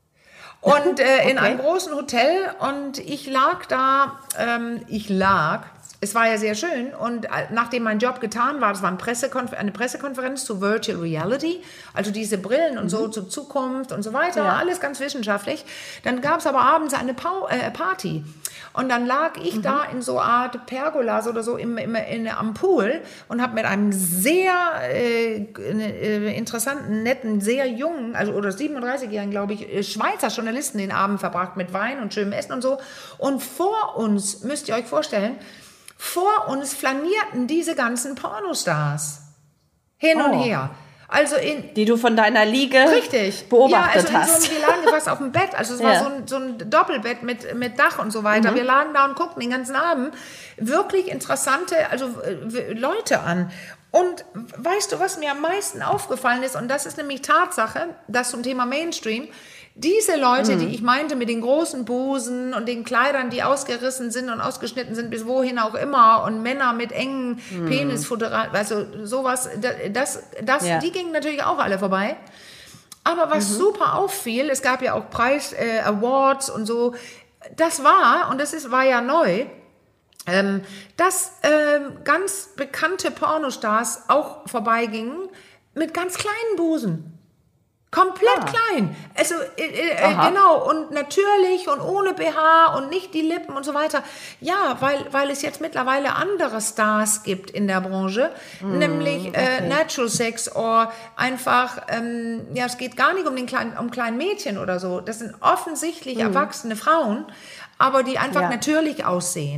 S2: Und äh, okay. in einem großen Hotel, und ich lag da, ähm, ich lag, es war ja sehr schön, und äh, nachdem mein Job getan war, das war eine, Pressekonfer- eine Pressekonferenz zu Virtual Reality, also diese Brillen und mhm. so zur Zukunft und so weiter, ja. alles ganz wissenschaftlich. Dann gab es aber abends eine pa- äh, Party. Und dann lag ich mhm. da in so einer Art Pergolas oder so im, im, in, am Pool und habe mit einem sehr äh, äh, interessanten, netten, sehr jungen, also oder siebenunddreißigjährigen, glaube ich, Schweizer Journalisten den Abend verbracht mit Wein und schönem Essen und so. Und vor uns, müsst ihr euch vorstellen, vor uns flanierten diese ganzen Pornostars hin
S1: oh.
S2: und her. Also in,
S1: die du von deiner Liege
S2: richtig.
S1: beobachtet
S2: ja, also
S1: hast.
S2: So, wir lagen fast auf dem Bett, also es war ja. so, ein, so ein Doppelbett mit, mit Dach und so weiter. Mhm. Wir lagen da und guckten den ganzen Abend wirklich interessante, also äh, Leute an. Und weißt du, was mir am meisten aufgefallen ist, und das ist nämlich Tatsache, das zum Thema Mainstream, diese Leute, mhm. die ich meinte mit den großen Busen und den Kleidern, die ausgerissen sind und ausgeschnitten sind, bis wohin auch immer, und Männer mit engen mhm. Penisfotografien, also sowas, das, das, ja. die gingen natürlich auch alle vorbei. Aber was mhm. super auffiel, es gab ja auch Preis, äh, Awards und so, das war, und das ist, war ja neu, ähm, dass ähm, ganz bekannte Pornostars auch vorbeigingen mit ganz kleinen Busen. Komplett ah. klein. Also äh, äh, genau, und natürlich und ohne B H und nicht die Lippen und so weiter. Ja, weil, weil es jetzt mittlerweile andere Stars gibt in der Branche, mm, nämlich okay. äh, Natural Sex oder einfach, ähm, ja, es geht gar nicht um den kleinen, um kleinen Mädchen oder so. Das sind offensichtlich mm. erwachsene Frauen, aber die einfach ja. natürlich aussehen.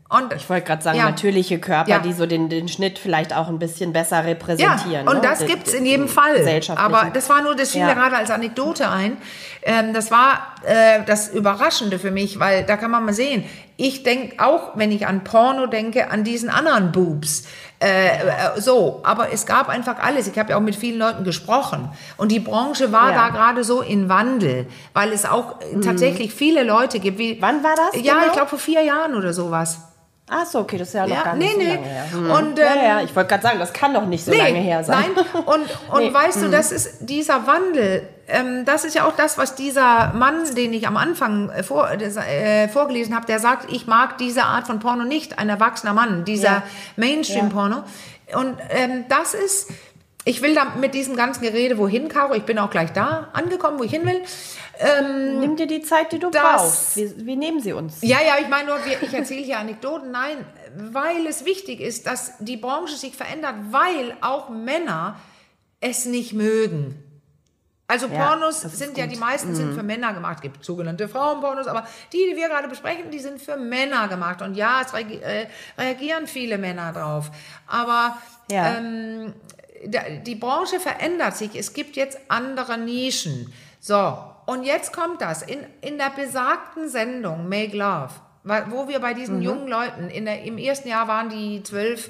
S2: Und,
S1: ich wollte gerade sagen,
S2: ja.
S1: natürliche Körper,
S2: ja.
S1: die so den, den Schnitt vielleicht auch ein bisschen besser repräsentieren.
S2: Ja, und
S1: ne?
S2: das
S1: Den,
S2: gibt's
S1: den,
S2: in jedem Fall. Aber das war nur, das fiel
S1: ja.
S2: mir gerade als Anekdote ein. Ähm, das war äh, das Überraschende für mich, weil da kann man mal sehen, ich denke auch, wenn ich an Porno denke, an diesen anderen Boobs. Äh, äh, so, aber es gab einfach alles. Ich habe ja auch mit vielen Leuten gesprochen und die Branche war
S1: ja.
S2: da gerade so in Wandel, weil es auch mhm. tatsächlich viele Leute gibt. Wie,
S1: Wann war das?
S2: Ja,
S1: genau?
S2: ich glaube vor vier Jahren oder sowas.
S1: Ach so, okay, das ist ja noch
S2: ja,
S1: gar nicht
S2: nee,
S1: so
S2: nee.
S1: lange her. Hm.
S2: Und,
S1: ja,
S2: ähm,
S1: ja, ich wollte gerade sagen, das kann doch nicht so
S2: nee,
S1: lange her sein.
S2: Nein, und, und
S1: nee.
S2: weißt du,
S1: hm.
S2: das ist dieser Wandel, ähm, das ist ja auch das, was dieser Mann, den ich am Anfang äh, vor, äh, vorgelesen habe, der sagt, ich mag diese Art von Porno nicht, ein erwachsener Mann, dieser ja. Mainstream-Porno. Und ähm, das ist, ich will da mit diesem ganzen Gerede wohin, Caro, ich bin auch gleich da angekommen, wo ich hin will. Ähm,
S1: Nimm dir die Zeit, die du
S2: das,
S1: brauchst. Wir, wir nehmen sie uns.
S2: Ja, ja, ich meine nur, ich erzähle hier Anekdoten. Nein, weil es wichtig ist, dass die Branche sich verändert, weil auch Männer es nicht mögen. Also
S1: ja,
S2: Pornos sind
S1: gut.
S2: ja, die meisten mhm. sind für Männer gemacht. Es gibt sogenannte Frauenpornos, aber die, die wir gerade besprechen, die sind für Männer gemacht. Und ja, es reagi- äh, reagieren viele Männer drauf. Aber
S1: ja.
S2: ähm, die Branche verändert sich. Es gibt jetzt andere Nischen. So. Und jetzt kommt das, in, in der besagten Sendung Make Love, wo wir bei diesen mhm. jungen Leuten, in der, im ersten Jahr waren die zwölf,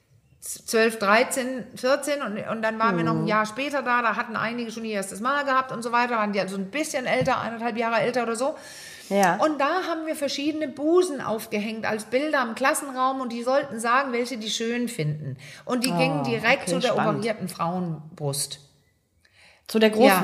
S2: zwölf, dreizehn, vierzehn und, und dann waren mhm. wir noch ein Jahr später da, da hatten einige schon ihr erstes Mal gehabt und so weiter, waren die also ein bisschen älter, eineinhalb Jahre älter oder so. Ja. Und da haben wir verschiedene Busen aufgehängt als Bilder im Klassenraum und die sollten sagen, welche die schön finden. Und die oh, gingen direkt okay, zu der spannend. operierten Frauenbrust.
S1: Zu der großen?
S2: Ja.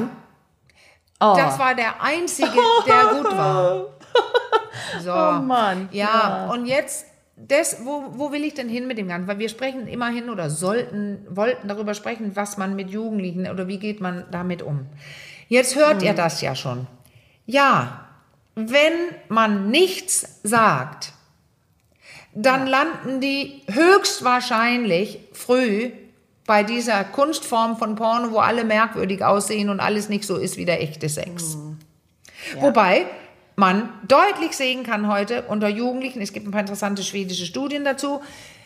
S2: Oh. Das war der einzige, der gut war. So.
S1: Oh Mann.
S2: Ja, ja. Und jetzt, das, wo, wo will ich denn hin mit dem Ganzen? Weil wir sprechen immerhin oder sollten, wollten darüber sprechen, was man mit Jugendlichen oder wie geht man damit um. Jetzt hört hm. ihr das ja schon. Ja, wenn man nichts sagt, dann ja. landen die höchstwahrscheinlich früh bei dieser Kunstform von Porno, wo alle merkwürdig aussehen und alles nicht so ist wie der echte Sex. Mhm. Ja. Wobei man deutlich sehen kann heute unter Jugendlichen, es gibt ein paar interessante schwedische Studien dazu,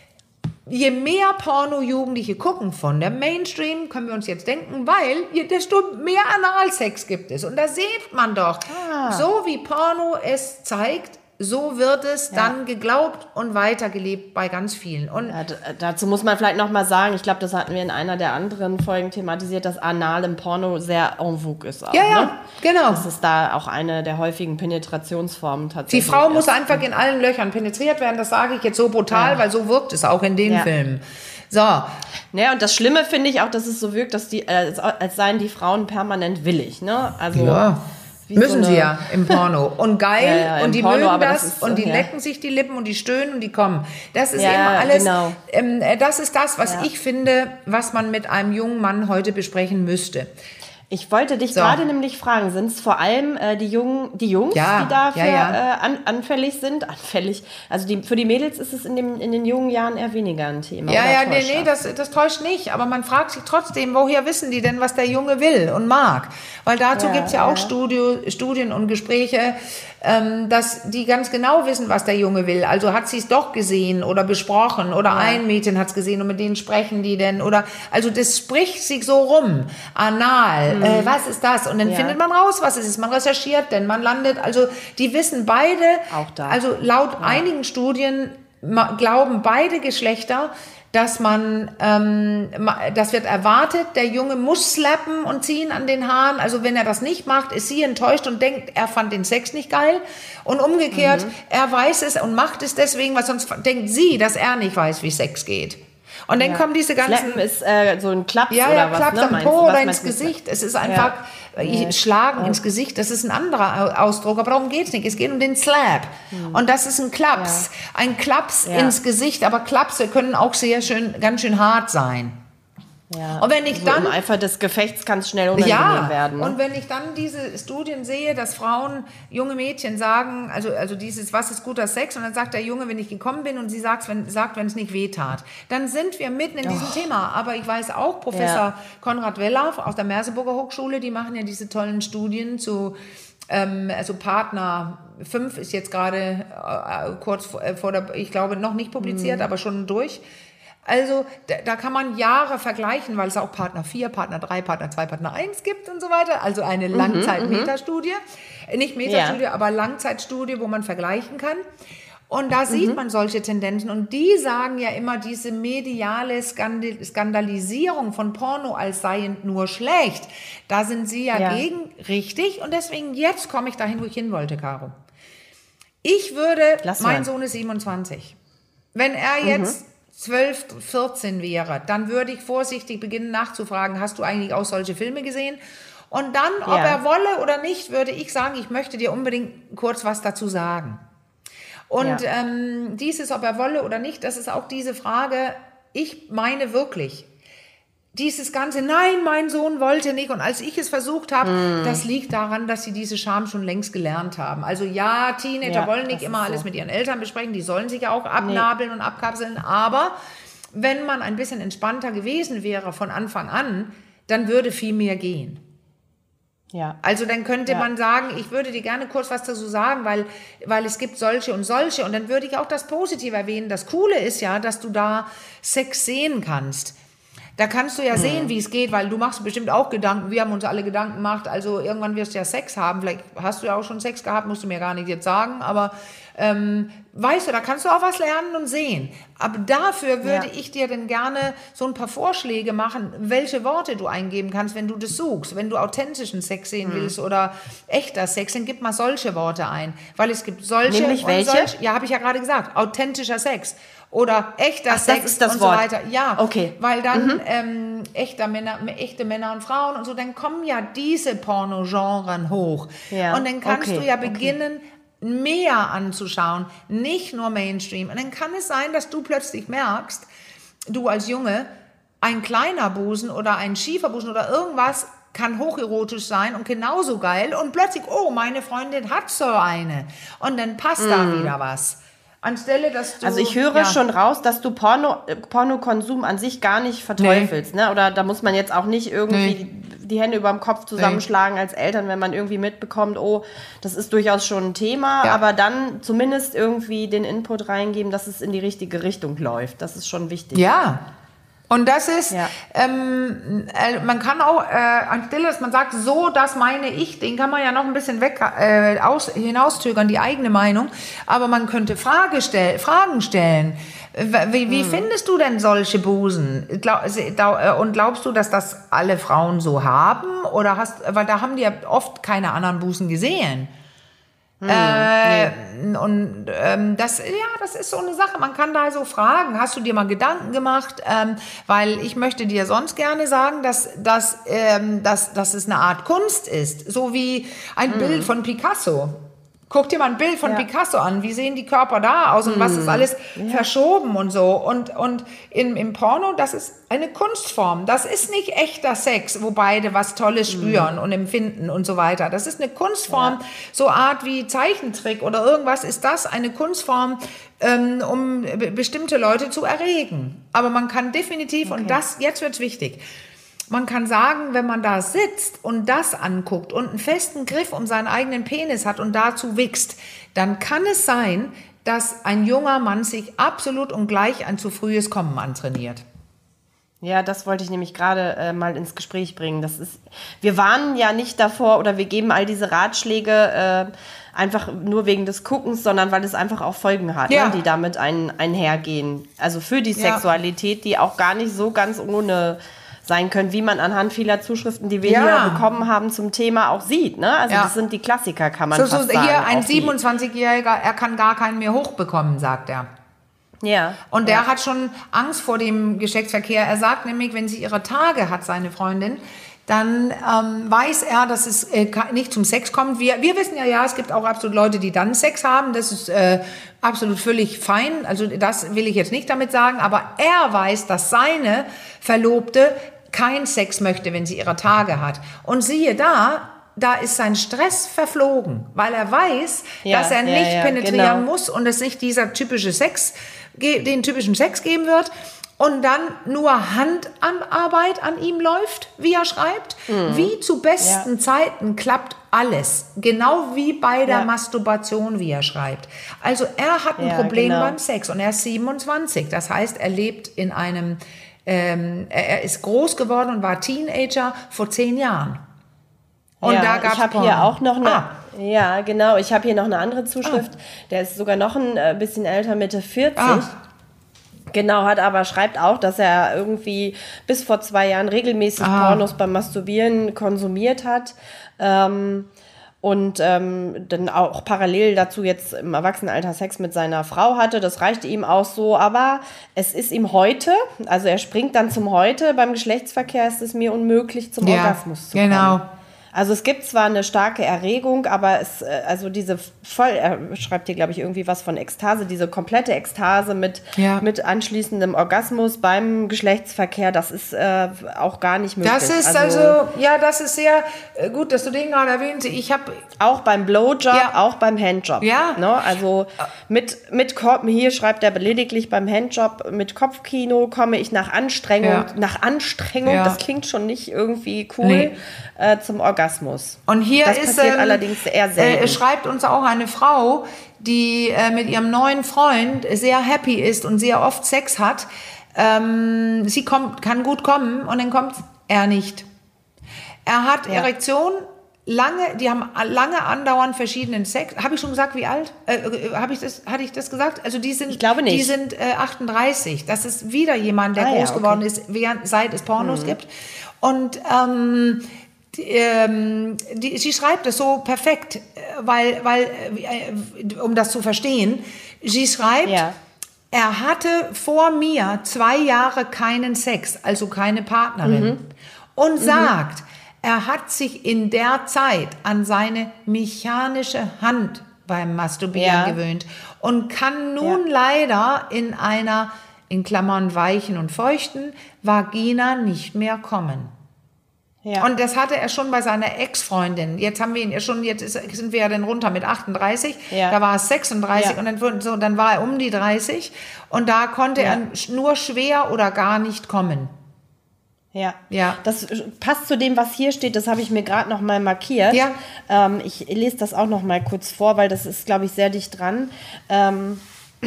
S2: je mehr Porno-Jugendliche gucken von der Mainstream, können wir uns jetzt denken, weil desto mehr Analsex gibt es. Und da sieht man doch, ah. so wie Porno es zeigt, so wird es ja. dann geglaubt und weitergelebt bei ganz vielen. Und
S1: ja, d- dazu muss man vielleicht noch mal sagen, ich glaube, das hatten wir in einer der anderen Folgen thematisiert, dass Anal im Porno sehr en vogue ist. Auch,
S2: ja, ja,
S1: ne?
S2: genau.
S1: Das ist da auch eine der häufigen Penetrationsformen tatsächlich.
S2: Die Frau
S1: ist.
S2: muss einfach in allen Löchern penetriert werden, das sage ich jetzt so brutal, ja. weil so wirkt es auch in den ja. Filmen. So.
S1: Ja, und das Schlimme finde ich auch, dass es so wirkt, dass die, äh, als seien die Frauen permanent willig. Ne? Also,
S2: ja. Müssen so sie ja im Porno. Und geil, ja, ja, und die Porno, mögen das, das ist, und die ja. lecken sich die Lippen und die stöhnen und die kommen. Das ist ja, immer alles, genau. ähm, das ist das, was ja. ich finde, was man mit einem jungen Mann heute besprechen müsste.
S1: Ich wollte dich so. gerade nämlich fragen, sind es vor allem äh, die Jungen, die Jungs,
S2: ja,
S1: die dafür
S2: ja, ja.
S1: Äh, an, anfällig sind? Anfällig. Also die, für die Mädels ist es in, dem, in den jungen Jahren eher weniger ein Thema.
S2: Ja, ja, nee, nee, das, das täuscht nicht. Aber man fragt sich trotzdem, woher wissen die denn, was der Junge will und mag? Weil dazu ja, gibt's ja, ja auch Studio, Studien und Gespräche, ähm, dass die ganz genau wissen, was der Junge will. Also hat sie es doch gesehen oder besprochen oder ja. ein Mädchen hat's gesehen und mit denen sprechen die denn oder also das spricht sich so rum. Anal, mhm. äh, was ist das? Und dann ja. findet man raus, was es ist. Man recherchiert, denn man landet, also die wissen beide,
S1: auch da.
S2: Also laut
S1: ja.
S2: einigen Studien ma- glauben beide Geschlechter, dass man, ähm, das wird erwartet, der Junge muss slappen und ziehen an den Haaren. Also wenn er das nicht macht, ist sie enttäuscht und denkt, er fand den Sex nicht geil. Und umgekehrt, mhm. er weiß es und macht es deswegen, weil sonst denkt sie, dass er nicht weiß, wie Sex geht. Und dann ja. kommen diese ganzen...
S1: Slappen ist äh, so ein Klaps
S2: ja,
S1: oder
S2: ja,
S1: was?
S2: Klaps
S1: Ne?
S2: am
S1: Meinst,
S2: Po oder
S1: was
S2: ins Gesicht. Es ist einfach ja. Schlagen ja. ins Gesicht. Das ist ein anderer Ausdruck. Aber darum geht es nicht. Es geht um den Slap. Hm. Und das ist ein Klaps. Ja. Ein Klaps ja. ins Gesicht. Aber Klapse können auch sehr schön, ganz schön hart sein.
S1: Ja.
S2: Und wenn ich
S1: so
S2: dann
S1: im Eifer des Gefechts kann es schnell unangenehm
S2: ja,
S1: werden. Ne?
S2: Und wenn ich dann diese Studien sehe, dass Frauen, junge Mädchen sagen, also, also dieses, was ist guter Sex? Und dann sagt der Junge, wenn ich gekommen bin und sie sagt, wenn, sagt, wenn es nicht weh tat. Dann sind wir mitten in diesem oh. Thema. Aber ich weiß auch, Professor ja. Konrad Weller aus der Merseburger Hochschule, die machen ja diese tollen Studien zu Ähm, also Partner fünf ist jetzt gerade äh, kurz vor, äh, vor der, ich glaube, noch nicht publiziert, mhm. aber schon durch. Also da, da kann man Jahre vergleichen, weil es auch Partner vier, Partner drei, Partner zwei, Partner eins gibt und so weiter. Also eine Langzeit-Metastudie. Nicht Metastudie, ja. aber Langzeitstudie, wo man vergleichen kann. Und da sieht mhm. man solche Tendenzen. Und die sagen ja immer, diese mediale Skandal- Skandalisierung von Porno als sei nur schlecht. Da sind sie ja, ja gegen richtig. Und deswegen, jetzt komme ich dahin, wo ich hin wollte, Caro. Ich würde, Lass mein mal. Sohn ist siebenundzwanzig. Wenn er jetzt mhm. zwölf, vierzehn wäre, dann würde ich vorsichtig beginnen nachzufragen, hast du eigentlich auch solche Filme gesehen? Und dann, ob ja. er wolle oder nicht, würde ich sagen, ich möchte dir unbedingt kurz was dazu sagen. Und ja. ähm, dieses, ob er wolle oder nicht, das ist auch diese Frage, ich meine wirklich, dieses ganze, nein, mein Sohn wollte nicht. Und als ich es versucht habe, mm. das liegt daran, dass sie diese Scham schon längst gelernt haben. Also ja, Teenager ja, wollen nicht immer alles so. mit ihren Eltern besprechen, die sollen sich ja auch abnabeln nee. und abkapseln. Aber wenn man ein bisschen entspannter gewesen wäre von Anfang an, dann würde viel mehr gehen. Ja. Also dann könnte ja. man sagen, ich würde dir gerne kurz was dazu sagen, weil, weil es gibt solche und solche. Und dann würde ich auch das Positive erwähnen. Das Coole ist ja, dass du da Sex sehen kannst. Da kannst du ja mhm. sehen, wie es geht, weil du machst bestimmt auch Gedanken. Wir haben uns alle Gedanken gemacht. Also irgendwann wirst du ja Sex haben. Vielleicht hast du ja auch schon Sex gehabt, musst du mir gar nicht jetzt sagen. Aber ähm, weißt du, da kannst du auch was lernen und sehen. Aber dafür würde ja. ich dir dann gerne so ein paar Vorschläge machen, welche Worte du eingeben kannst, wenn du das suchst. Wenn du authentischen Sex sehen mhm. willst oder echter Sex, dann gib mal solche Worte ein. Weil es gibt solche
S1: Nämlich
S2: und
S1: welche?
S2: solche. Ja, habe ich ja gerade gesagt. Authentischer Sex. Oder echter
S1: Ach,
S2: Sex
S1: das ist das
S2: und
S1: Wort.
S2: so weiter. Ja,
S1: okay.
S2: weil dann mhm. ähm, echter Männer, echte Männer und Frauen und so, dann kommen ja diese Pornogenren hoch. Ja. Und dann kannst okay. du ja beginnen, okay. mehr anzuschauen, nicht nur Mainstream. Und dann kann es sein, dass du plötzlich merkst, du als Junge, ein kleiner Busen oder ein schiefer Busen oder irgendwas kann hocherotisch sein und genauso geil. Und plötzlich, oh, meine Freundin hat so eine. Und dann passt mm. da wieder was. Anstelle, dass du,
S1: also ich höre ja. schon raus, dass du Porno, Pornokonsum an sich gar nicht verteufelst, nee. ne? Oder da muss man jetzt auch nicht irgendwie nee. die, die Hände über dem Kopf zusammenschlagen nee. als Eltern, wenn man irgendwie mitbekommt, oh, das ist durchaus schon ein Thema, ja. aber dann zumindest irgendwie den Input reingeben, dass es in die richtige Richtung läuft. Das ist schon wichtig.
S2: Ja. Und das ist, ja. ähm, äh, man kann auch, äh, anstelle, dass man sagt, so, das meine ich, den kann man ja noch ein bisschen weg, äh, aus, hinauszögern, die eigene Meinung, aber man könnte Frage stell, Fragen stellen. Wie, wie hm. findest du denn solche Busen? Glaub, und glaubst du, dass das alle Frauen so haben? Oder hast, weil da haben die ja oft keine anderen Busen gesehen. Hm, äh, nee. Und ähm, das, ja, das ist so eine Sache. Man kann da so fragen, hast du dir mal Gedanken gemacht? Ähm, weil ich möchte dir sonst gerne sagen, dass, dass, ähm, dass, dass es eine Art Kunst ist. So wie ein hm. Bild von Picasso. Guck dir mal ein Bild von ja. Picasso an. Wie sehen die Körper da aus und mm. was ist alles ja. verschoben und so. Und, und im, im Porno, das ist eine Kunstform. Das ist nicht echter Sex, wo beide was Tolles spüren mm. und empfinden und so weiter. Das ist eine Kunstform, ja. so Art wie Zeichentrick oder irgendwas ist das eine Kunstform, ähm, um b- bestimmte Leute zu erregen. Aber man kann definitiv, okay. und das, jetzt wird's wichtig, man kann sagen, wenn man da sitzt und das anguckt und einen festen Griff um seinen eigenen Penis hat und dazu wichst, dann kann es sein, dass ein junger Mann sich absolut und gleich ein zu frühes Kommen antrainiert.
S1: Ja, das wollte ich nämlich gerade äh, mal ins Gespräch bringen. Das ist, wir warnen ja nicht davor oder wir geben all diese Ratschläge äh, einfach nur wegen des Guckens, sondern weil es einfach auch Folgen hat, ja. ne, die damit ein, einhergehen. Also für die ja. Sexualität, die auch gar nicht so ganz ohne sein können, wie man anhand vieler Zuschriften, die wir ja. hier bekommen haben, zum Thema auch sieht. Ne? Also ja. das sind die Klassiker, kann man so, fast so, sagen.
S2: Hier ein siebenundzwanzigjähriger, er kann gar keinen mehr hochbekommen, sagt er.
S1: Ja.
S2: Und der
S1: ja.
S2: hat schon Angst vor dem Geschlechtsverkehr. Er sagt nämlich, wenn sie ihre Tage hat, seine Freundin, dann ähm, weiß er, dass es äh, nicht zum Sex kommt. Wir, wir wissen ja, ja, es gibt auch absolut Leute, die dann Sex haben. Das ist äh, absolut völlig fein. Also das will ich jetzt nicht damit sagen. Aber er weiß, dass seine Verlobte kein Sex möchte, wenn sie ihre Tage hat. Und siehe da, da ist sein Stress verflogen, weil er weiß, ja, dass er nicht ja, ja, penetrieren genau. muss und es nicht dieser typische Sex, den typischen Sex geben wird. und dann nur Handarbeit an ihm läuft, wie er schreibt. Mhm. Wie zu besten ja. Zeiten klappt alles. Genau wie bei der ja. Masturbation, wie er schreibt. Also er hat ein ja, Problem genau. beim Sex und er ist siebenundzwanzig. Das heißt, er lebt in einem, ähm, er ist groß geworden und war Teenager vor zehn Jahren. Und
S1: ja,
S2: da gab's
S1: ich habe hier auch noch eine, ah. ja genau, ich habe hier noch eine andere Zuschrift. Ah. Der ist sogar noch ein äh, bisschen älter, Mitte vierzig. Ah. Genau, hat aber schreibt auch, dass er irgendwie bis vor zwei Jahren regelmäßig ah. Pornos beim Masturbieren konsumiert hat. Ähm, und ähm, dann auch parallel dazu jetzt im Erwachsenenalter Sex mit seiner Frau hatte. Das reichte ihm auch so, aber es ist ihm heute, also er springt dann zum Heute, beim Geschlechtsverkehr ist es mir unmöglich, zum ja, Orgasmus zu kommen. Genau. Also es gibt zwar eine starke Erregung, aber es, also diese voll, er schreibt hier, glaube ich, irgendwie was von Ekstase, diese komplette Ekstase mit, ja. mit anschließendem Orgasmus beim Geschlechtsverkehr, das ist äh, auch gar nicht möglich.
S2: Das ist also, also ja, das ist sehr äh, gut, dass du den gerade erwähnst. Ich habe
S1: auch beim Blowjob, ja. auch beim Handjob.
S2: Ja.
S1: Ne? Also mit, mit hier schreibt er lediglich beim Handjob, mit Kopfkino komme ich nach Anstrengung, ja. nach Anstrengung, ja. das klingt schon nicht irgendwie cool, nee. äh, zum Orgasmus.
S2: Und hier
S1: das
S2: ist
S1: passiert ähm, allerdings eher selten.
S2: Äh, schreibt uns auch eine Frau, die äh, mit ihrem neuen Freund sehr happy ist und sehr oft Sex hat. Ähm, sie kommt, kann gut kommen und dann kommt er nicht. Er hat ja. Erektion, lange, die haben lange andauernd verschiedenen Sex. Habe ich schon gesagt, wie alt? Äh, habe ich das, hatte ich das gesagt? Also die sind,
S1: ich glaube nicht.
S2: Die sind äh, achtunddreißig. Das ist wieder jemand, der
S1: ah,
S2: groß
S1: ja, okay. geworden
S2: ist, während, seit es Pornos mhm. gibt. Und ähm, Die, ähm, die, sie schreibt es so perfekt, weil, weil äh, um das zu verstehen, sie schreibt, ja. er hatte vor mir zwei Jahre keinen Sex, also keine Partnerin, mhm. und mhm. sagt, er hat sich in der Zeit an seine mechanische Hand beim Masturbieren ja. gewöhnt und kann nun ja. leider in einer, in Klammern weichen und feuchten, Vagina nicht mehr kommen. Ja. Und das hatte er schon bei seiner Ex-Freundin. Jetzt haben wir ihn ja schon, jetzt ist, sind wir ja dann runter mit achtunddreißig. Ja. Da war es sechsunddreißig ja. und dann, so, dann war er um die dreißig. Und da konnte ja. er nur schwer oder gar nicht kommen.
S1: Ja. ja, das passt zu dem, was hier steht. Das habe ich mir gerade noch mal markiert.
S2: Ja.
S1: Ähm, ich lese das auch noch mal kurz vor, weil das ist, glaube ich, sehr dicht dran. Ähm,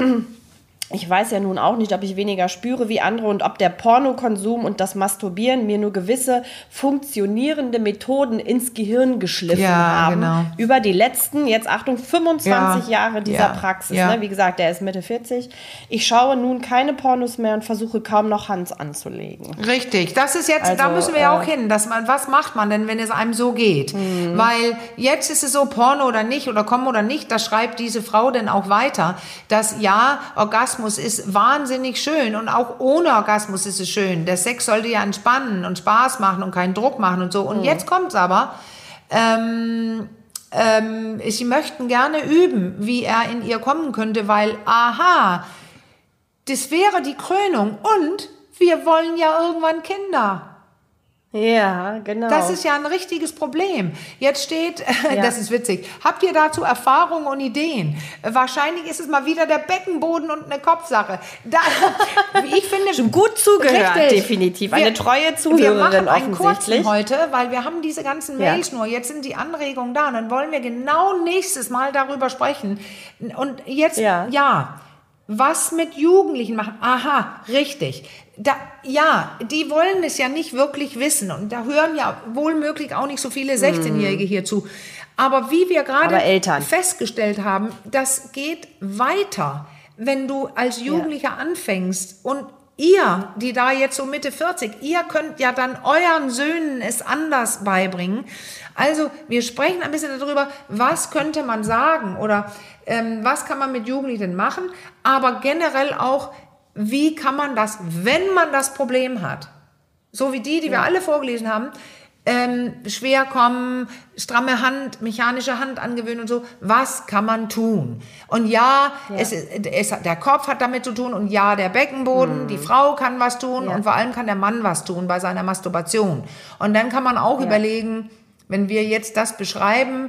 S1: Ich weiß ja nun auch nicht, ob ich weniger spüre wie andere und ob der Pornokonsum und das Masturbieren mir nur gewisse funktionierende Methoden ins Gehirn geschliffen ja, haben. Genau. Über die letzten, jetzt Achtung, fünfundzwanzig ja, Jahre dieser ja, Praxis. Ja. Ne? Wie gesagt, der ist Mitte vierzig. Ich schaue nun keine Pornos mehr und versuche kaum noch Hand anzulegen.
S2: Richtig, das ist jetzt, also, da müssen wir ja äh, auch hin. Dass man, was macht man denn, wenn es einem so geht? Mhm. Weil jetzt ist es so, Porno oder nicht oder kommen oder nicht, da schreibt diese Frau dann auch weiter, dass ja, Orgasmus ist wahnsinnig schön und auch ohne Orgasmus ist es schön. Der Sex sollte ja entspannen und Spaß machen und keinen Druck machen und so. Und mhm. jetzt kommt's aber, ähm, ähm, sie möchten gerne üben, wie er in ihr kommen könnte, weil, aha, das wäre die Krönung und wir wollen ja irgendwann Kinder.
S1: Ja, genau.
S2: Das ist ja ein richtiges Problem. Jetzt steht, ja. das ist witzig, habt ihr dazu Erfahrungen und Ideen? Wahrscheinlich ist es mal wieder der Beckenboden und eine Kopfsache. Da, ich finde,
S1: schon gut zugehört, richtig. Definitiv. Eine wir, treue Zuhörerin
S2: wir machen einen
S1: offensichtlich.
S2: Kurzen heute, weil wir haben diese ganzen Mails ja. nur. Jetzt sind die Anregungen da und dann wollen wir genau nächstes Mal darüber sprechen. Und jetzt, ja, ja was mit Jugendlichen machen? Aha, richtig. Da, ja, die wollen es ja nicht wirklich wissen und da hören ja wohl möglich auch nicht so viele sechzehnjährige hier zu. Aber wie wir gerade festgestellt haben, das geht weiter, wenn du als Jugendlicher ja. anfängst und ihr, die da jetzt so Mitte vierzig, ihr könnt ja dann euren Söhnen es anders beibringen. Also wir sprechen ein bisschen darüber, was könnte man sagen oder ähm, was kann man mit Jugendlichen machen, aber generell auch, wie kann man das, wenn man das Problem hat, so wie die, die ja. wir alle vorgelesen haben, ähm, schwer kommen, stramme Hand, mechanische Hand angewöhnen und so, was kann man tun? Und ja, ja. Es, es, der Kopf hat damit zu tun und ja, der Beckenboden, mhm. die Frau kann was tun ja. und vor allem kann der Mann was tun bei seiner Masturbation. Und dann kann man auch ja. überlegen, wenn wir jetzt das beschreiben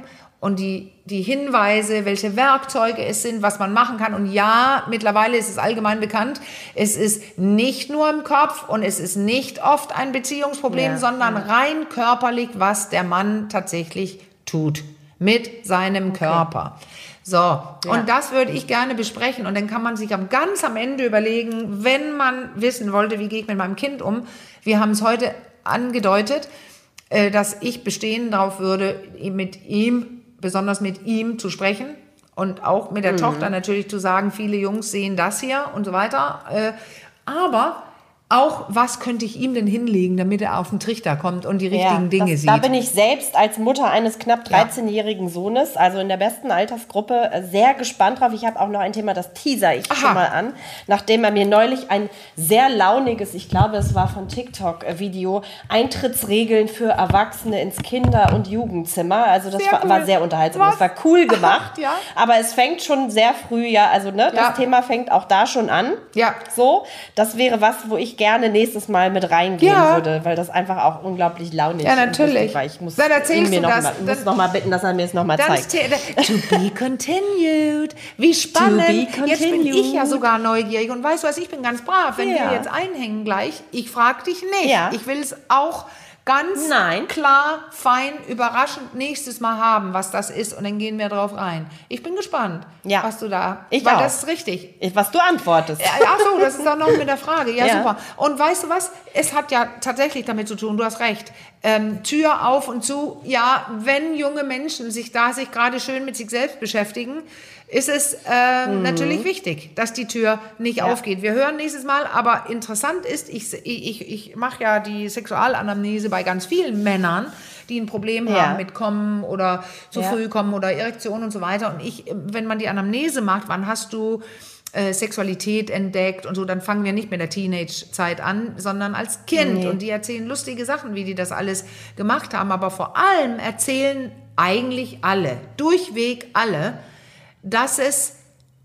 S2: und die, die Hinweise, welche Werkzeuge es sind, was man machen kann. Und ja, mittlerweile ist es allgemein bekannt, es ist nicht nur im Kopf und es ist nicht oft ein Beziehungsproblem,
S1: Ja,
S2: sondern
S1: ja.
S2: rein körperlich, was der Mann tatsächlich tut mit seinem okay. Körper. So, ja. und das würde ich gerne besprechen. Und dann kann man sich am, ganz am Ende überlegen, wenn man wissen wollte, wie gehe ich mit meinem Kind um. Wir haben es heute angedeutet, äh, dass ich bestehen darauf würde, mit ihm, besonders mit ihm zu sprechen. Und auch mit der mhm. Tochter natürlich zu sagen, viele Jungs sehen das hier und so weiter. Äh, aber auch, was könnte ich ihm denn hinlegen, damit er auf den Trichter kommt und die richtigen
S1: ja,
S2: Dinge
S1: das,
S2: sieht.
S1: Da bin ich selbst als Mutter eines knapp dreizehnjährigen Sohnes, also in der besten Altersgruppe, sehr gespannt drauf. Ich habe auch noch ein Thema, das teaser ich Aha. schon mal an, nachdem er mir neulich ein sehr launiges, ich glaube, es war von TikTok-Video, Eintrittsregeln für Erwachsene ins Kinder- und Jugendzimmer. Also das
S2: sehr
S1: war,
S2: cool.
S1: war sehr unterhaltsam.
S2: Was?
S1: Das war cool gemacht,
S2: ja.
S1: aber es fängt schon sehr früh, ja, also ne, das
S2: ja.
S1: Thema fängt auch da schon an.
S2: Ja.
S1: So, das wäre was, wo ich gerne nächstes Mal mit reingehen
S2: ja.
S1: würde, weil das einfach auch unglaublich launig ist.
S2: Ja, natürlich.
S1: War. Ich muss
S2: Dann erzählst
S1: mir
S2: du
S1: noch
S2: das.
S1: Mal, muss noch mal bitten, dass er mir es noch mal zeigt.
S2: To be continued. Wie spannend.
S1: To be continued.
S2: Jetzt bin ich ja sogar neugierig und weißt du was, ich bin ganz brav. Wenn
S1: ja.
S2: wir jetzt einhängen gleich, ich frage dich nicht.
S1: Ja.
S2: Ich will es auch ganz
S1: Nein.
S2: klar, fein, überraschend nächstes Mal haben, was das ist und dann gehen wir drauf rein. Ich bin gespannt,
S1: ja.
S2: was du da...
S1: Ich
S2: weil
S1: auch.
S2: Das ist richtig.
S1: Ich, was du antwortest.
S2: Ach so, das ist auch noch mit der Frage. Ja,
S1: Ja.
S2: super. Und weißt du was? Es hat ja tatsächlich damit zu tun, du hast recht. Ähm, Tür auf und zu. Ja, wenn junge Menschen sich da sich gerade schön mit sich selbst beschäftigen, ist es ähm, mhm. natürlich wichtig, dass die Tür nicht ja. aufgeht. Wir hören nächstes Mal, aber interessant ist, ich, ich, ich mache ja die Sexualanamnese bei ganz vielen Männern, die ein Problem
S1: ja.
S2: haben mit Kommen oder zu ja. früh kommen oder Erektion und so weiter. Und ich, wenn man die Anamnese macht, wann hast du äh, Sexualität entdeckt und so, dann fangen wir nicht mit der Teenage-Zeit an, sondern als Kind. Nee. Und die erzählen lustige Sachen, wie die das alles gemacht haben. Aber vor allem erzählen eigentlich alle, durchweg alle, dass es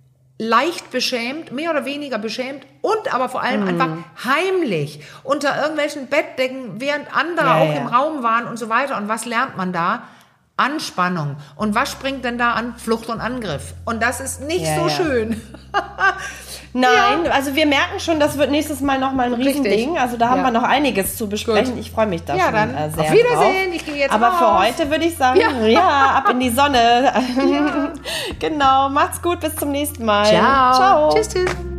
S2: leicht beschämt, mehr oder weniger beschämt und aber vor allem mm. einfach heimlich unter irgendwelchen Bettdecken, während andere
S1: ja,
S2: auch
S1: ja.
S2: im Raum waren und so weiter. Und was lernt man da? Anspannung. Und was springt denn da an? Flucht und Angriff. Und das ist nicht ja, so ja. schön.
S1: Nein,
S2: ja.
S1: also wir merken schon, das wird nächstes Mal nochmal ein Riesending. Also da haben ja. wir noch einiges zu besprechen. Gut. Ich freue mich da
S2: ja,
S1: schon
S2: dann
S1: äh, sehr
S2: auf Wiedersehen.
S1: drauf.
S2: Ich gehe jetzt
S1: Aber
S2: raus.
S1: für heute würde ich sagen, ja, ja ab in die Sonne. Ja. Genau, macht's gut, bis zum nächsten Mal.
S2: Ciao.
S1: Ciao.
S2: Tschüss, tschüss.